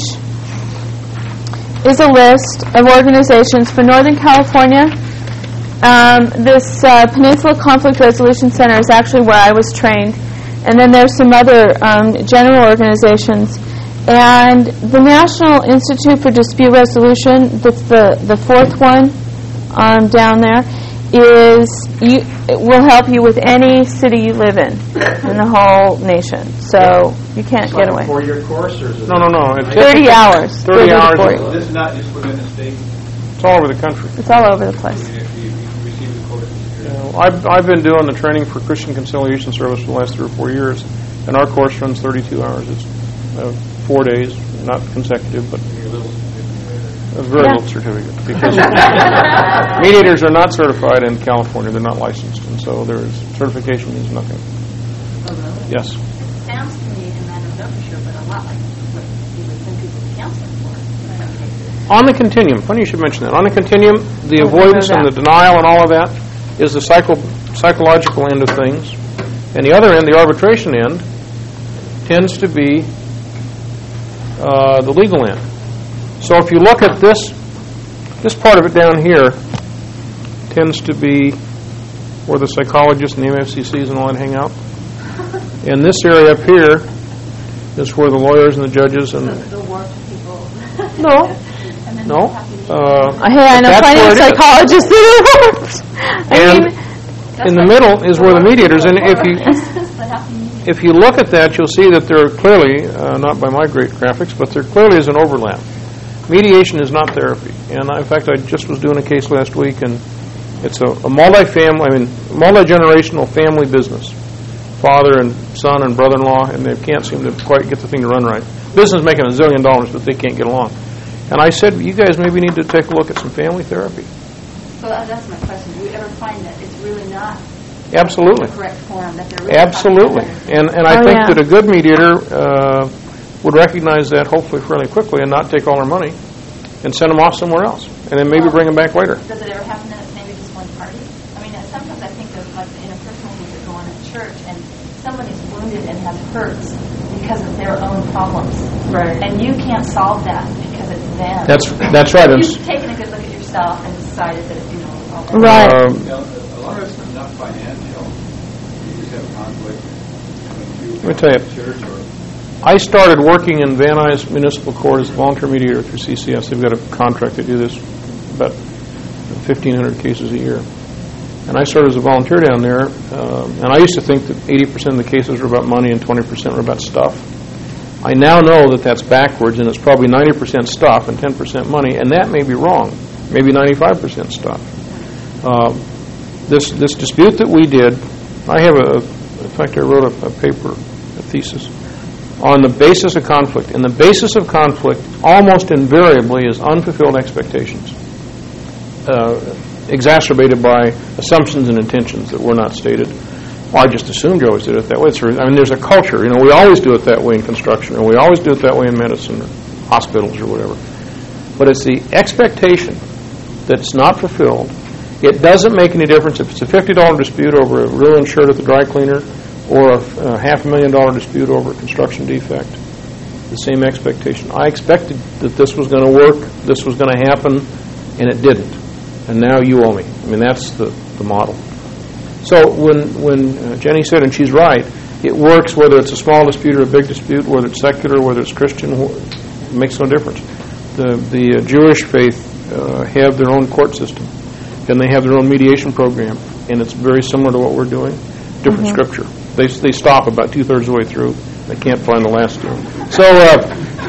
is a list of organizations for Northern California. Um, this uh, Peninsula Conflict Resolution Center is actually where I was trained. And then there's some other um, general organizations. And the National Institute for Dispute Resolution, that's the, the fourth one um, down there, is you, it will help you with any city you live in, in the whole nation. So you can't It's get like away. a four-year course, or is it? No, no, no. It's thirty hours. thirty hours. forty. This is not just within the state. It's all over the country. It's all over the place. If you receive the quota. You know, I've I've been doing the training for Christian Conciliation Service for the last three or four years, and our course runs thirty-two hours. It's uh, four days, not consecutive, but a very Yeah. little certificate, because mediators are not certified in California. They're not licensed, and so there is certification means nothing. Oh, really? Yes. It sounds to me, and I don't know for sure, but a lot like what you would send people to counseling for in some cases. On the continuum, funny you should mention that. On the continuum, the I didn't know avoidance and that. the denial and all of that is the psycho, psychological end of things. And the other end, the arbitration end, tends to be uh, the legal end. So if you look at this, this part of it down here tends to be where the psychologists and the M F C Cs and all that hang out. And this area up here is where the lawyers and the judges and... The work people. No. No. Uh, Hey, I know that's plenty where of it is. psychologists that have worked. I And mean, in the middle is where the mediators, and if you But how can you if you look at that, you'll see that there are clearly, uh, not by my great graphics, but there clearly is an overlap. Mediation is not therapy, and I, in fact, I just was doing a case last week, and it's a, a multi-family, I mean, multi-generational family business. Father and son and brother-in-law, and they can't seem to quite get the thing to run right. Business making a zillion dollars, but they can't get along. And I said, you guys maybe need to take a look at some family therapy. Well, uh, that's my question. Do you ever find that it's really not Absolutely. the correct form, that they're really Absolutely. talking And and I Oh, think yeah. that a good mediator uh, would recognize that hopefully fairly quickly and not take all their money and send them off somewhere else, and then maybe Well, bring them back later. Does it ever happen that it's maybe just one party? I mean, uh, sometimes I think of like the interpersonal things that go on at church, and somebody's wounded and has hurts because of their own problems. Right. And you can't solve that because it's them. That's that's right. I'm You've s- taken a good look at yourself and decided that, you know, all that. Right. um, You know, a lot of it's not financial. You just have conflict between you Let me tell you. and the church, or I started working in Van Nuys Municipal Court as a long-term mediator through C C S. They've got a contract to do this, about fifteen hundred cases a year. and I started as a volunteer down there, um, and I used to think that eighty percent of the cases were about money and twenty percent were about stuff. I now know that that's backwards, and it's probably ninety percent stuff and ten percent money, and that may be wrong. Maybe ninety-five percent stuff. Uh, this this dispute that we did, I have a, in fact, I wrote a, a paper, a thesis, on the basis of conflict. And the basis of conflict almost invariably is unfulfilled expectations, uh, exacerbated by assumptions and intentions that were not stated. Well, I just assumed you always did it that way. It's, I mean, there's a culture. You know, we always do it that way in construction, and we always do it that way in medicine or hospitals or whatever. But it's the expectation that's not fulfilled. It doesn't make any difference if it's a fifty dollar dispute over a real insured at the dry cleaner or a, a half a million dollar dispute over a construction defect. The same expectation. I expected that this was going to work, this was going to happen, and it didn't. And now you owe me. I mean, that's the, the model. So when, when uh, Jenny said, and she's right, it works whether it's a small dispute or a big dispute, whether it's secular, whether it's Christian, it makes no difference. The, the uh, Jewish faith uh, have their own court system, and they have their own mediation program, and it's very similar to what we're doing. Different mm-hmm. scripture. They they stop about two-thirds of the way through. They can't find the last two. So, uh,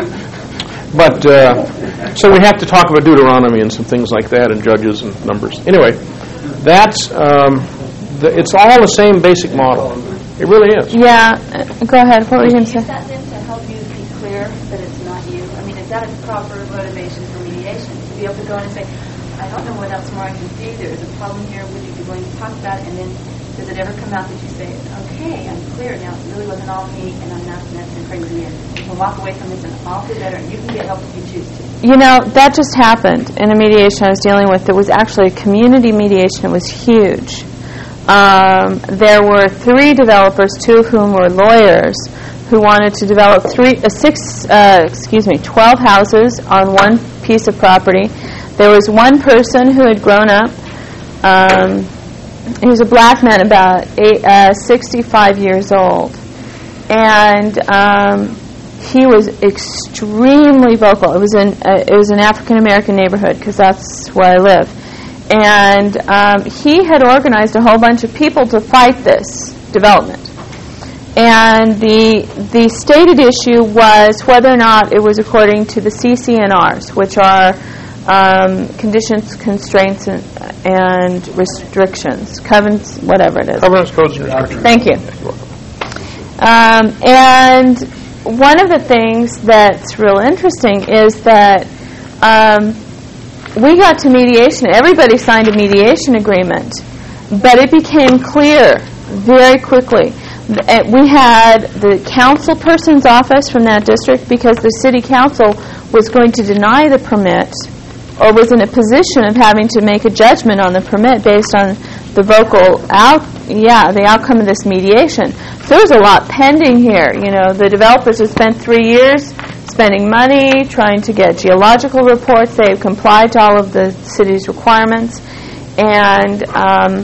but, uh, so we have to talk about Deuteronomy and some things like that, and judges and numbers. Anyway, that's, um, the, it's all the same basic model. It really is. Yeah. Uh, go ahead. What were you going to say? Is that then to help you be clear that it's not you? I mean, is that a proper motivation for mediation? To be able to go in and say, I don't know what else more I can see. There is a problem here. Would you be willing to talk about it? And then does it ever come out that you say, okay, I'm clear now. It really wasn't all me, and I'm not nuts and crazy. And you can walk away from this and I'll feel better, and you can get help if you choose to. You know, that just happened in a mediation I was dealing with. It was actually a community mediation. It was huge. Um, there were three developers, two of whom were lawyers, who wanted to develop three, uh, six, uh, excuse me, twelve houses on one piece of property. There was one person who had grown up. Um, he was a black man, about eight, uh, sixty-five years old, and um, he was extremely vocal. It was in uh, it was an African American neighborhood because that's where I live. And um, he had organized a whole bunch of people to fight this development. And the the stated issue was whether or not it was according to the C C N Rs, which are um, conditions, constraints, and, and restrictions, covenants, whatever it is. Covenants, codes, and restrictions. Thank you. Um, and one of the things that's real interesting is that um, we got to mediation. Everybody signed a mediation agreement, but it became clear very quickly. We had the council person's office from that district because the city council was going to deny the permit or was in a position of having to make a judgment on the permit based on the vocal out, yeah, the outcome of this mediation. So there was a lot pending here. You know, the developers have spent three years spending money, trying to get geological reports. They have complied to all of the city's requirements. And um,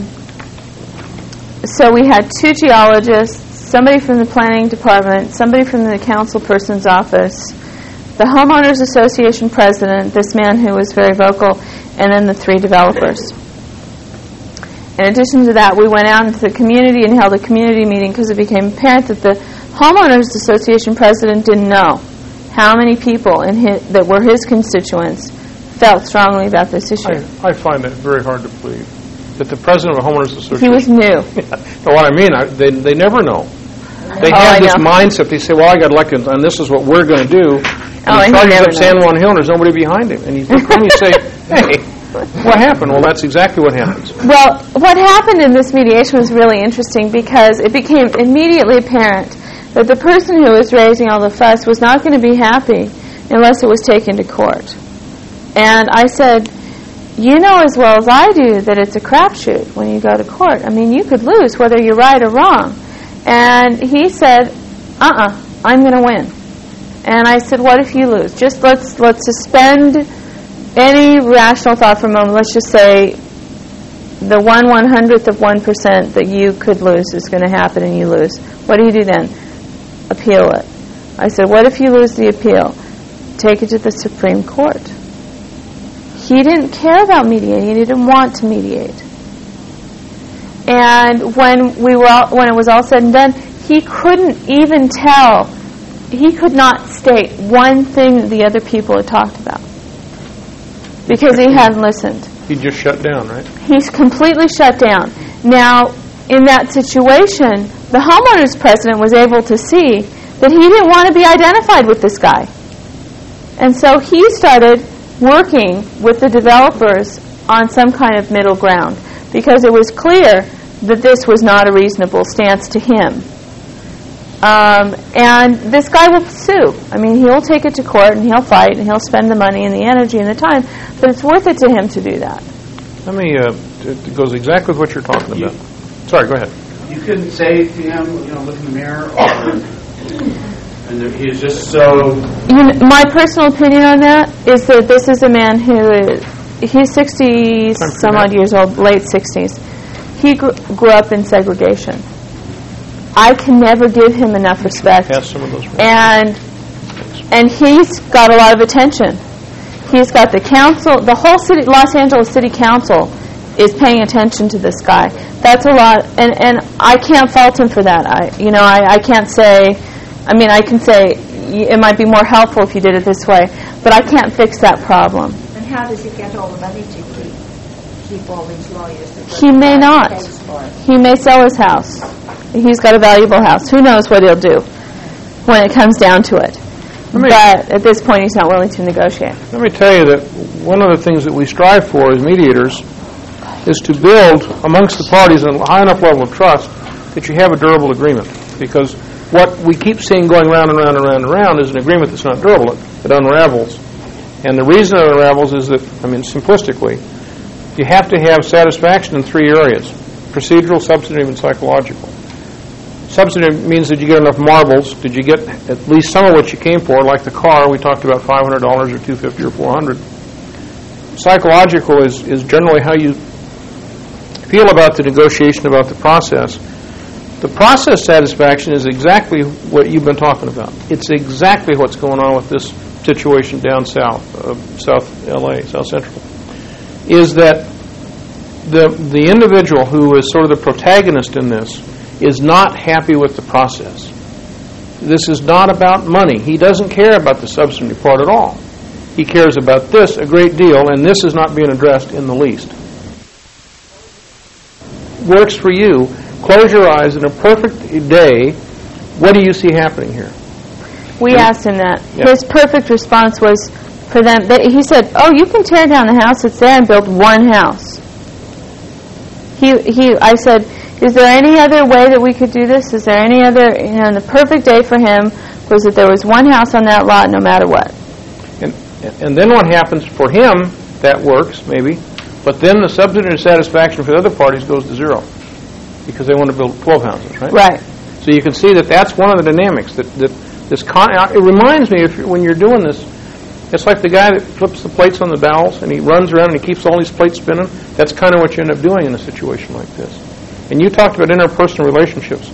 so we had two geologists, somebody from the planning department, somebody from the council person's office, the homeowners association president, this man who was very vocal, and then the three developers. In addition to that, we went out into the community and held a community meeting because it became apparent that the homeowners association president didn't know how many people in his, that were his constituents felt strongly about this issue. I, I find that very hard to believe. That the president of a homeowners association... He was new. But what I mean, I, they they never know. They oh, have I this know. mindset. They say, well, I got elected, and this is what we're going to do. And oh, he and charges he up knows. San Juan Hill, and there's nobody behind him. And you think, when you say, hey, what happened? Well, that's exactly what happens. Well, what happened in this mediation was really interesting because it became immediately apparent that the person who was raising all the fuss was not going to be happy unless it was taken to court. And I said, you know as well as I do that it's a crapshoot when you go to court. I mean, you could lose whether you're right or wrong. And he said, uh-uh, I'm going to win. And I said, what if you lose? Just let's let's suspend any rational thought for a moment. Let's just say the one one hundredth of one percent that you could lose is going to happen and you lose. What do you do then? Appeal it. I said, what if you lose the appeal? Take it to the Supreme Court. He didn't care about mediating. He didn't want to mediate. And when we were all, when it was all said and done, he couldn't even tell. He could not state one thing that the other people had talked about because he hadn't listened. He just shut down, right? He's completely shut down. Now, in that situation, the homeowners president was able to see that he didn't want to be identified with this guy. And so he started working with the developers on some kind of middle ground because it was clear that this was not a reasonable stance to him. Um, and this guy will sue. I mean, he'll take it to court and he'll fight and he'll spend the money and the energy and the time, but it's worth it to him to do that. Let me, uh, it goes exactly with what you're talking about. Sorry, go ahead. You couldn't say to him, you know, look in the mirror, or, and there, he's just so... You know, my personal opinion on that is that this is a man who is, he's sixty some odd years old, late sixties. He grew, grew up in segregation. I can never give him enough respect. Ask some of those. And and he's got a lot of attention. He's got the council, the whole city, Los Angeles City Council is paying attention to this guy. That's a lot, and, and I can't fault him for that. I, you know, I, I can't say, I mean, I can say it might be more helpful if you did it this way, but I can't fix that problem. And how does he get all the money to keep, keep all these lawyers? He may not. He may sell his house. He's got a valuable house. Who knows what he'll do when it comes down to it. Me, but at this point, he's not willing to negotiate. Let me tell you that one of the things that we strive for as mediators is to build amongst the parties a high enough level of trust that you have a durable agreement. Because what we keep seeing going round and round and round and round is an agreement that's not durable. It, it unravels. And the reason it unravels is that, I mean, simplistically, you have to have satisfaction in three areas: procedural, substantive, and psychological. Substantive means that you get enough marbles. Did you get at least some of what you came for, like the car? We talked about five hundred dollars or two hundred fifty dollars or four hundred dollars. Psychological is, is generally how you feel about the negotiation, about the process. The process satisfaction is exactly what you've been talking about. It's exactly what's going on with this situation down south, uh, South L A, South Central, is that the the individual who is sort of the protagonist in this is not happy with the process. This is not about money. He doesn't care about the substantive part at all. He cares about this a great deal, and this is not being addressed in the least. Works for you. Close your eyes. In a perfect day, what do you see happening here? We yeah. asked him that. Yeah. His perfect response was for them. They, he said, "Oh, you can tear down the house that's there and build one house." He he. I said, "Is there any other way that we could do this? Is there any other?" You know, and the perfect day for him was that there was one house on that lot, no matter what. And and then what happens for him? That works maybe, but then the substantive satisfaction for the other parties goes to zero because they want to build twelve houses, right? Right. So you can see that that's one of the dynamics that that this. Con- it reminds me if when you're doing this. It's like the guy that flips the plates on the dowels and he runs around and he keeps all these plates spinning. That's kind of what you end up doing in a situation like this. And you talked about interpersonal relationships.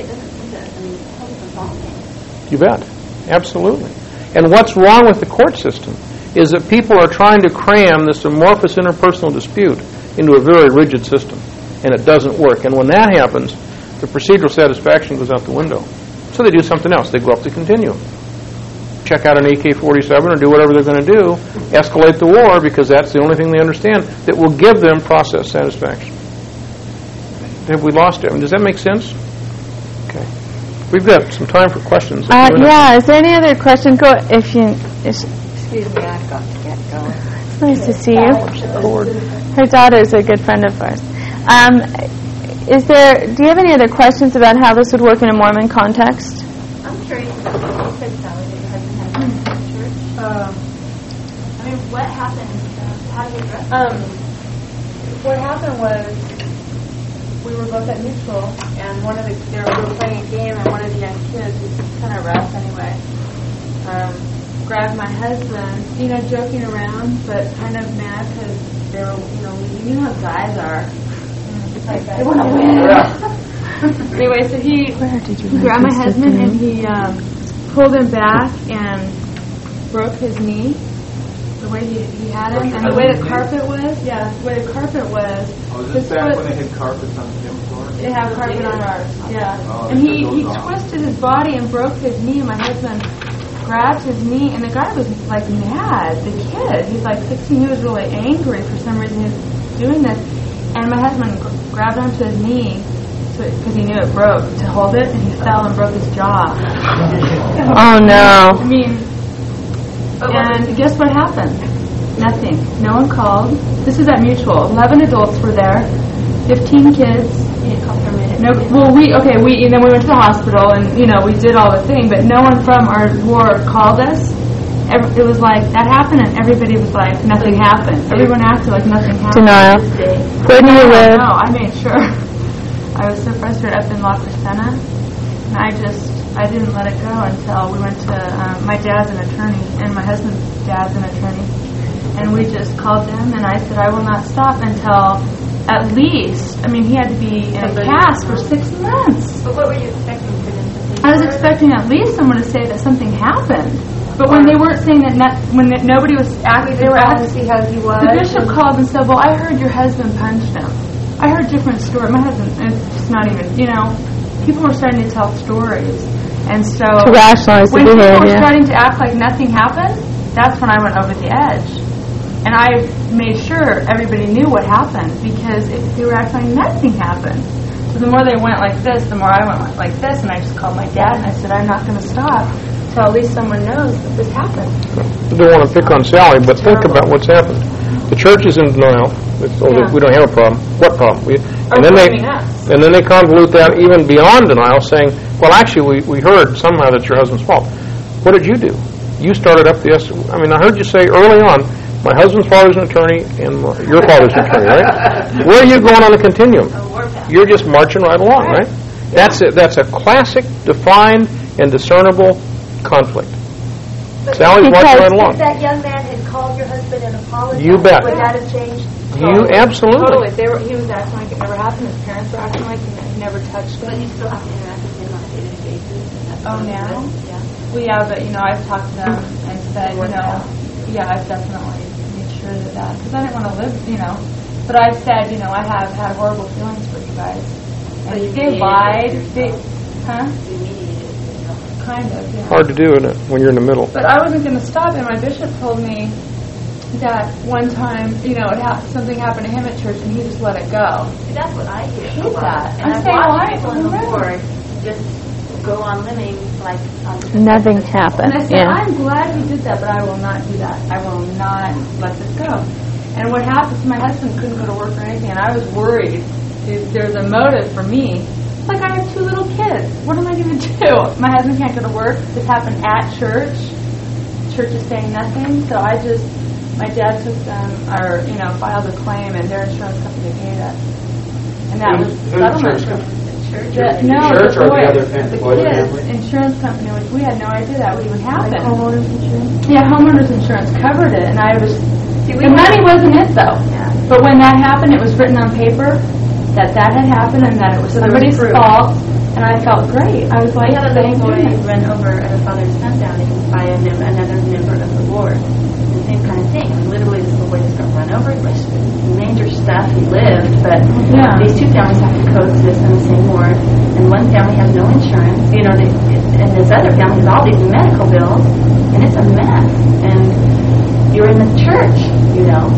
You bet. Absolutely. And what's wrong with the court system is that people are trying to cram this amorphous interpersonal dispute into a very rigid system. And it doesn't work. And when that happens, the procedural satisfaction goes out the window. So they do something else. They go up the continuum. Check out an A K forty-seven or do whatever they're going to do, escalate the war because that's the only thing they understand that will give them process satisfaction. Have we lost it? I mean, does that make sense? Okay. We've got some time for questions. Uh, yeah, is there any other question? Go if you... If, Excuse me, I've got to get going. It's nice to see you. Her daughter's a good friend of ours. Um, is there... Do you have any other questions about how this would work in a Mormon context? I'm sure you said Sally that your husband had been in church. Um, I mean, what happened? Uh, how did you address it? Um, what happened was we were both at Neutral, and one of the they were, we were playing a game, and one of the young kids, who's kind of rough anyway, um, grabbed my husband, you know, joking around, but kind of mad because they were, you know, you know how guys are. It's like they want to win. Anyway, so he, he grabbed my husband and he um, pulled him back and broke his knee, the the way he, he had him, and the way the carpet was. Yeah, the way the carpet was. Oh, was this his back foot- when they had carpets on the gym floor? They have carpet on ours. Yeah, Oh, and he, they took he those off. twisted his body and broke his knee. My husband grabbed his knee, and the guy was like mad. The kid, he's like sixteen. He was really angry for some reason. He was doing this, and my husband g- grabbed onto his knee because he knew it broke to hold it, and he fell and broke his jaw. Oh, no. I mean, and guess what happened? Nothing. No one called. This is at Mutual. Eleven adults were there. Fifteen kids. No, well, we okay. We and then we went to the hospital, and you know we did all the thing, but no one from our ward called us. Every, it was like that happened, and everybody was like nothing happened. Everyone acted like nothing happened. Denial. Where do you live? No, I made sure. I was so frustrated up in La Crescenta, and I just I didn't let it go until we went to um, my dad's an attorney, and my husband's dad's an attorney, and we just called them, and I said I will not stop until. At least, I mean, he had to be in a cast for six months. But what were you expecting for them to say? I was expecting at least someone to say that something happened. But when they weren't saying that, not, when that nobody was acting, they were to asking. see how he was. The bishop called and said, "Well, I heard your husband punched him." I heard different stories. My husband, it's just not even, you know, people were starting to tell stories, and so To rationalize the when people were behavior. starting to act like nothing happened, that's when I went over the edge. And I made sure everybody knew what happened because if they were acting like nothing happened. So the more they went like this, the more I went like this, and I just called my dad and I said, I'm not going to stop until at least someone knows that this happened. I don't want to pick on Sally, but think about what's happened. The church is in denial. It's, oh, Yeah. we don't have a problem. What problem? We, Or and then they blaming us. and then they convolute that even beyond denial, saying, "Well, actually, we, we heard somehow that's your husband's fault." What did you do? You started up the. I mean, I heard you say early on, my husband's father's an attorney, and your father's an attorney, right? Where are you going on the continuum? You're just marching right along, right? That's a, that's a classic, defined, and discernible conflict. Sally's Because- marching right along. If that young man had called your husband and apologized, You bet. would that have changed? You absolutely. Totally. They were, he was acting like it never happened. His parents were acting like he never touched But it. you still have to interact with him on a day-to-day basis. and that's Oh, what it now? is. Yeah. Well, yeah, but, you know, I've talked to them and said, you know, yeah, I've definitely made sure that that, because I didn't want to live, you know, but I've said, you know, I have had horrible feelings for you guys. So And you they mediated lied. with They, yourself. huh? You mediated with yourself. Kind of, yeah. Hard to do isn't it, when you're in the middle. But I wasn't going to stop, and my bishop told me that one time, you know, it ha- something happened to him at church, and he just let it go. See, that's what I hear. Hate a lot. that. And I'm I've saying, well, watched I people in the remember. board just go on living like on Nothing And happened. I said, Yeah. I'm glad you did that, but I will not do that. I will not let this go. And what happened, my husband couldn't go to work or anything, and I was worried. If there's a motive for me. Like, I have two little kids. What am I going to do? My husband can't go to work. This happened at church. Church is saying nothing. So I just, my dad took them, or, you know, filed a claim, and their insurance company paid us. And that was Who's- who's settlement. insurance company? church. The, no, church the or the boys, other family? the Boys and kids' family? insurance company, which we had no idea that would even happen. Like homeowners insurance? Yeah, homeowners insurance covered it, and I was. See, we The had- money wasn't it though. Yeah. But when that happened, it was written on paper that that had happened and that it was So there was somebody's proof. fault, and I felt great. I was like, We had a little thank boy goodness. run over at a father's sundowning by a mem- another member of the board. The same kind of thing. I mean, literally, this little boy just got run over. He was major stuff. He lived, but Yeah. these two families have to coexist in the same ward, and one family has no insurance. You know, they, and this other family has all these medical bills, and it's a mess. And you're in the church, you know.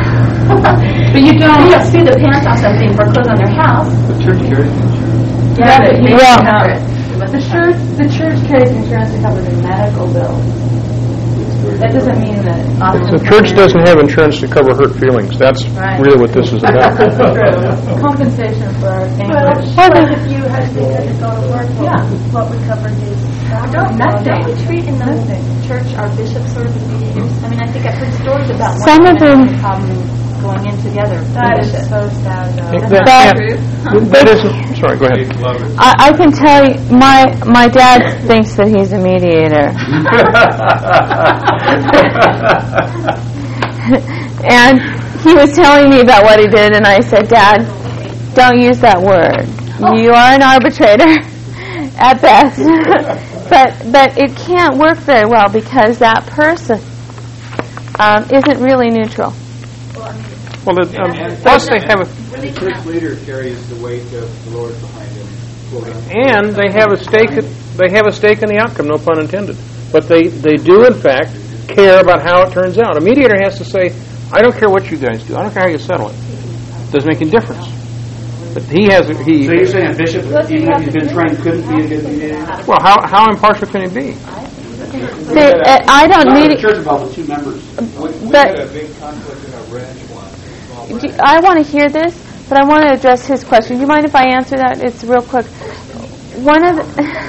But you don't. You have to sue the parents on something for clothes on their house. The church carries insurance. Yeah, but you Well- don't cover it. The church, the church carries insurance to cover the medical bills. That doesn't mean that. The church doesn't have insurance to cover hurt feelings. That's Right. really what this is about. True. Compensation for our Well, anguish. like if you husband couldn't go to work, what, Yeah. what would cover his salary? Don't, Nothing. don't we treat in the Nothing. church our bishops sort of as mediators? I mean, I think I've heard stories about one Some of woman having them- a problem going in together. That is Bishop. so sad, though. That, That- can't- that isn't. Sorry, go ahead. Love it. I, I can tell you, my my dad thinks that he's a mediator, and he was telling me about what he did, and I said, Dad, don't use that word. You are an arbitrator at best, but but it can't work very well because that person um, isn't really neutral. Well, it, um, plus they have a, And the church leader carries the weight of the Lord behind him. and they have a stake. They have a stake in the outcome. No pun intended. But they, they do in fact care about how it turns out. A mediator has to say, "I don't care what you guys do. I don't care how you settle it. It doesn't make any difference." But he has a, he. So you're saying a bishop, even if he's been trained, couldn't be a good mediator? Well, how how impartial can he be? See, uh, I don't Not need the church about the two members. We, we But- had a big conflict in our branch once. a small Do- branch. I want to hear this, but I want to address his question. Do you mind if I answer that? It's real quick. One of the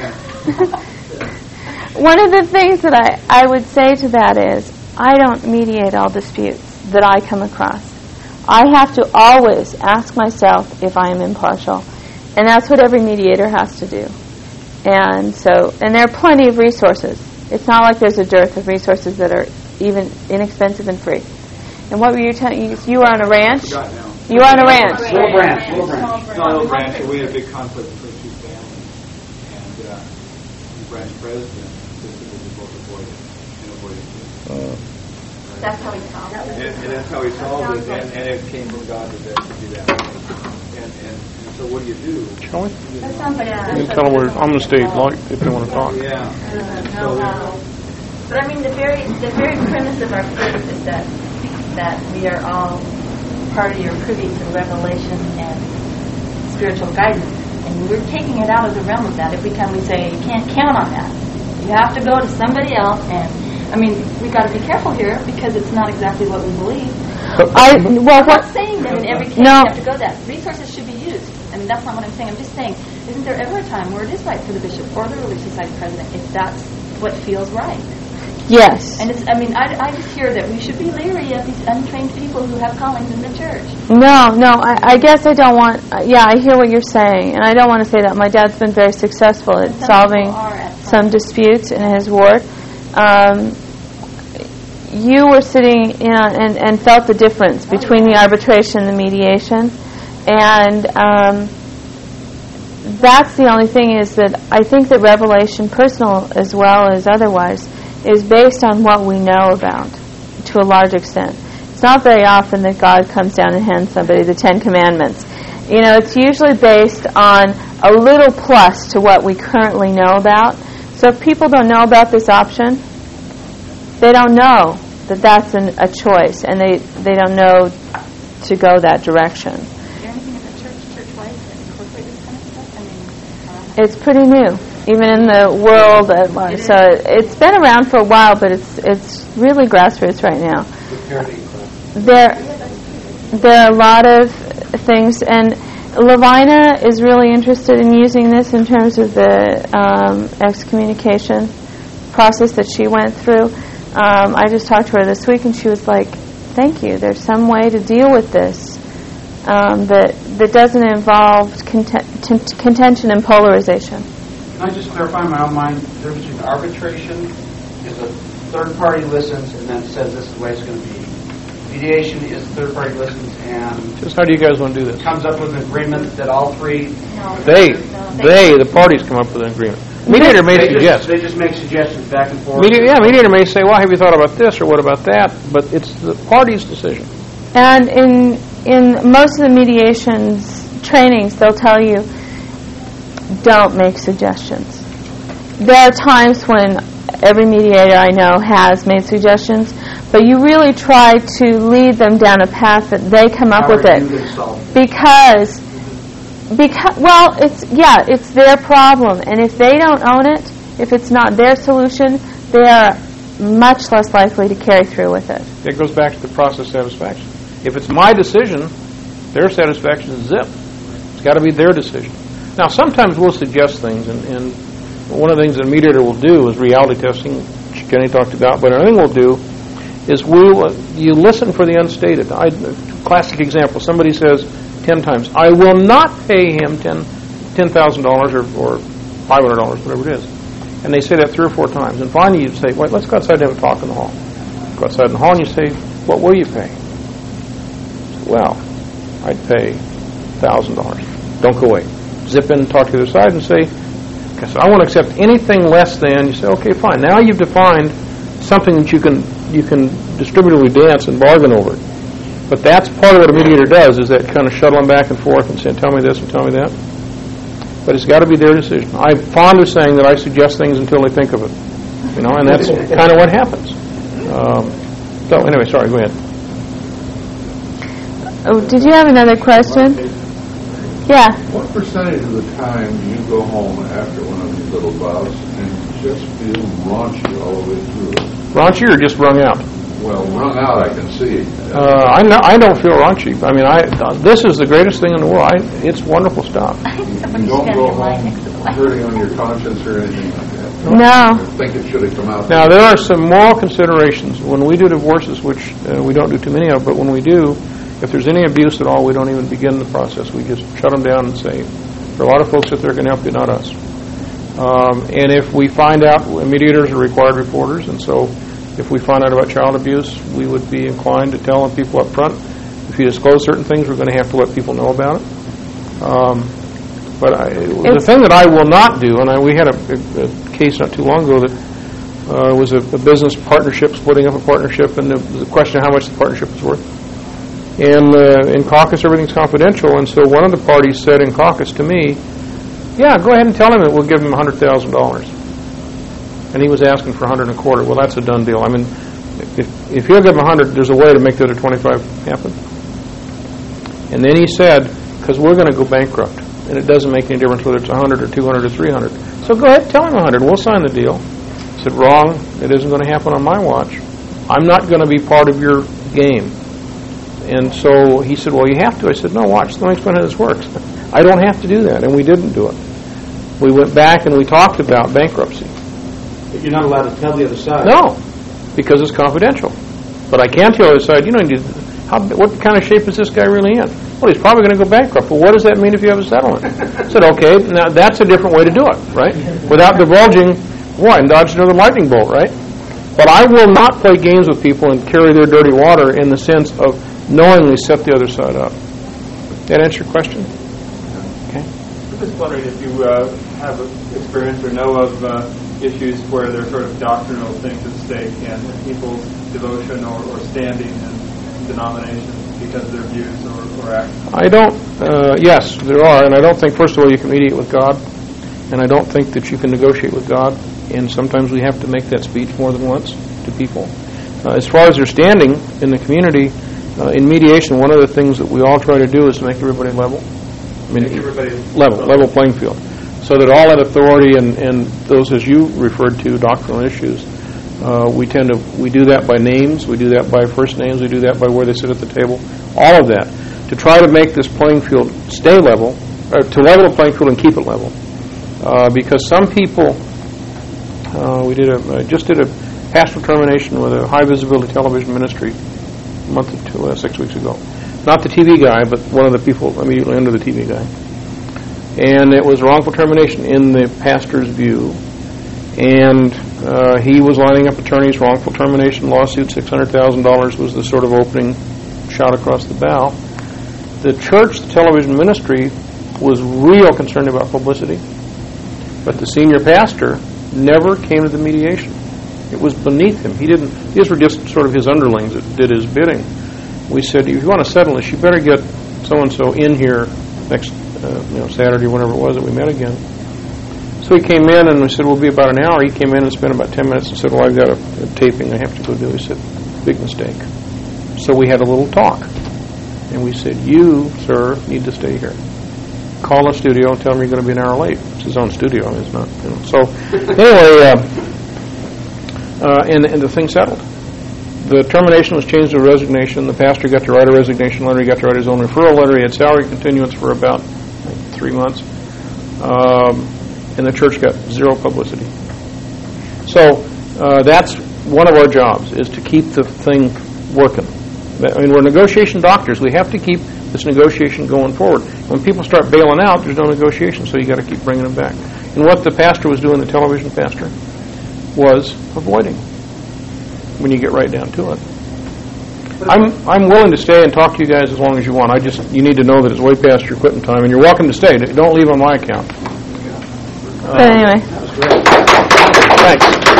one of the things that I, I would say to that is, I don't mediate all disputes that I come across. I have to always ask myself if I am impartial, and that's what every mediator has to do. And so, and there are plenty of resources. It's not like there's a dearth of resources that are even inexpensive and free. And what were you telling? You, you were on a ranch. Forgot now. You were on a ranch. Little branch, little branch. It's not a little branch, so we had a big conflict between two families. And uh, the branch president insisted that we both avoid it and avoid it. That's how he solved And, it. and that's how he solved it, and, and it came from God to that, to do that. And, and, and so what do you do? Shall we? That sounds like You can tell them we're on the stage like, if they want to talk. Yeah. No, no. But I mean, the very the very premise of our faith is that that we are all party or privy to revelation and spiritual guidance, and we're taking it out of the realm of that. Every time we say you can't count on that, you have to go to somebody else. And I mean, we got to be careful here because it's not exactly what we believe. I well, I'm what? not saying that in every case No. you have to go that. Resources should be used. I mean, that's not what I'm saying. I'm just saying, isn't there ever a time where it is right for the bishop or the Relief Society president if that's what feels right? Yes. And it's, I mean, I, I just hear that we should be leery of these untrained people who have callings in the church. No, no. I, I guess I don't want. Uh, yeah, I hear what you're saying, and I don't want to say that. My dad's been very successful at Some solving people are at some disputes in his ward. Um, you were sitting, you know, and, and felt the difference between the arbitration and the mediation, and um, that's the only thing is that I think that revelation, personal as well as otherwise, is based on what we know about to a large extent. It's not very often that God comes down and hands somebody the Ten Commandments. You know, it's usually based on a little plus to what we currently know about. So if people don't know about this option, they don't know that that's an, a choice, and they, they don't know to go that direction. Is there anything in the church, church-wide that incorporates this kind of stuff? I mean, uh, It's pretty new, even in the world at large. So it's been around for a while, but it's it's really grassroots right now. There, there are a lot of things, and Lavina is really interested in using this in terms of the um, excommunication process that she went through. Um, I just talked to her this week, and she was like, "Thank you. There's some way to deal with this um, that that doesn't involve conten- t- contention and polarization." Can I just clarify in my own mind, the difference between arbitration is a third party listens and then says this is the way it's going to be. Mediation is the third party listens and Just how do you guys want to do this? comes up with an agreement that all three... They, they, the parties come up with an agreement. Mediator may They suggest. just, they just make suggestions back and forth. Mediator, yeah, mediator may say, well, have you thought about this or what about that? But it's the party's decision. And in in most of the mediations trainings, they'll tell you, don't make suggestions. There are times when every mediator I know has made suggestions, but you really try to lead them down a path that they come up How with are it. you going to solve it? Because, because, well, it's, yeah, it's their problem. And if they don't own it, if it's not their solution, they are much less likely to carry through with it. It goes back to the process satisfaction. If it's my decision, their satisfaction is zip. It's got to be their decision. Now, sometimes we'll suggest things, and, and one of the things that a mediator will do is reality testing, which Jenny talked about, but another thing we'll do is we'll, you listen for the unstated. I, classic example, somebody says ten times, I will not pay him ten ten thousand dollars or, or five hundred dollars, whatever it is. And they say that three or four times. And finally you say, wait, let's go outside and have a talk in the hall. Go outside in the hall and you say, what will you pay? Well, I'd pay one thousand dollars. Don't go away. Zip in and talk to the other side and say, okay, so I won't accept anything less than, you say, okay, fine. Now you've defined something that you can you can distributively dance and bargain over it. But that's part of what a mediator does, is that kind of shuttling back and forth and saying, tell me this and tell me that. But it's got to be their decision. I'm fond of saying that I suggest things until they think of it. You know, and that's kind of what happens. Um, so anyway, sorry, go ahead. Oh, did you have another question? Yeah. What percentage of the time do you go home after one of these little bouts and just feel raunchy all the way through? Raunchy or just wrung out? Well, wrung out, I can see. Uh, I no, I don't feel raunchy. I mean, I uh, this is the greatest thing in the world. I, it's wonderful stuff. You don't go home hurting on your conscience or anything like that? No. I think it should have come out. Now, there are some moral considerations. When we do divorces, which uh, we don't do too many of, but when we do, if there's any abuse at all, we don't even begin the process. We just shut them down and say, there are a lot of folks that there can help you, not us. Um, and if we find out, mediators are required reporters, and so if we find out about child abuse, we would be inclined to tell people up front. If you disclose certain things, we're going to have to let people know about it. Um, but I, the thing that I will not do, and I, we had a, a, a case not too long ago that uh, was a, a business partnership, splitting up a partnership, and the, the question of how much the partnership is worth. And uh, in caucus, everything's confidential, and so one of the parties said in caucus to me, yeah, go ahead and tell him that we'll give him one hundred thousand dollars. And he was asking for one hundred and a quarter. Well, that's a done deal. I mean, if, if he'll give him one hundred, there's a way to make the other twenty-five happen. And then he said, because we're going to go bankrupt, and it doesn't make any difference whether it's one hundred or two hundred or three hundred. So go ahead, tell him one hundred. We'll sign the deal. I said, wrong. It isn't going to happen on my watch. I'm not going to be part of your game. And so he said, well, you have to. I said, no, watch. Let me explain how this works. I don't have to do that, and we didn't do it. We went back and we talked about bankruptcy. But you're not allowed to tell the other side. No, because it's confidential. But I can tell the other side, you know, how, what kind of shape is this guy really in? Well, he's probably going to go bankrupt. Well, what does that mean if you have a settlement? I said, okay, now that's a different way to do it, right? Without divulging, boy, and dodge another lightning bolt, right? But I will not play games with people and carry their dirty water in the sense of knowingly set the other side up. That answer your question? Okay. I'm just wondering if you uh, have experience or know of uh, issues where there are sort of doctrinal things at stake and people's devotion or, or standing in denominations because of their views or, or actions. I don't, uh, yes, there are, and I don't think, first of all, you can mediate with God, and I don't think that you can negotiate with God, and sometimes we have to make that speech more than once to people. Uh, as far as their standing in the community, Uh, in mediation, one of the things that we all try to do is to make everybody level. I mean, make everybody level, level playing field, so that all that authority and, and those, as you referred to, doctrinal issues, uh, we tend to we do that by names, we do that by first names, we do that by where they sit at the table, all of that, to try to make this playing field stay level, or to level the playing field and keep it level, uh, because some people, uh, we did a uh, just did a pastoral termination with a high visibility television ministry a month or two, uh, six weeks ago. Not the T V guy, but one of the people immediately under the T V guy. And it was wrongful termination in the pastor's view. And uh, he was lining up attorneys, wrongful termination lawsuit, six hundred thousand dollars was the sort of opening shot across the bow. The church, the television ministry, was real concerned about publicity. But the senior pastor never came to the mediation. It was beneath him. He didn't. These were just sort of his underlings that did his bidding. We said, if you want to settle this, you better get so-and-so in here next uh, you know, Saturday, whenever it was that we met again. So he came in and we said, we'll be about an hour. He came in and spent about ten minutes and said, well, I've got a, a taping I have to go do. He said, big mistake. So we had a little talk. And we said, you, sir, need to stay here. Call the studio and tell him you're going to be an hour late. It's his own studio. I mean, it's not, you know. So anyway, uh, Uh, and, and the thing settled. The termination was changed to a resignation. The pastor got to write a resignation letter. He got to write his own referral letter. He had salary continuance for about like, three months. Um, and the church got zero publicity. So uh, that's one of our jobs, is to keep the thing working. I mean, we're negotiation doctors. We have to keep this negotiation going forward. When people start bailing out, there's no negotiation, so you got to keep bringing them back. And what the pastor was doing, the television pastor, was avoiding when you get right down to it. I'm I'm willing to stay and talk to you guys as long as you want. I just you need to know that it's way past your quitting time, and you're welcome to stay. Don't leave on my account. But anyway. Uh, thanks.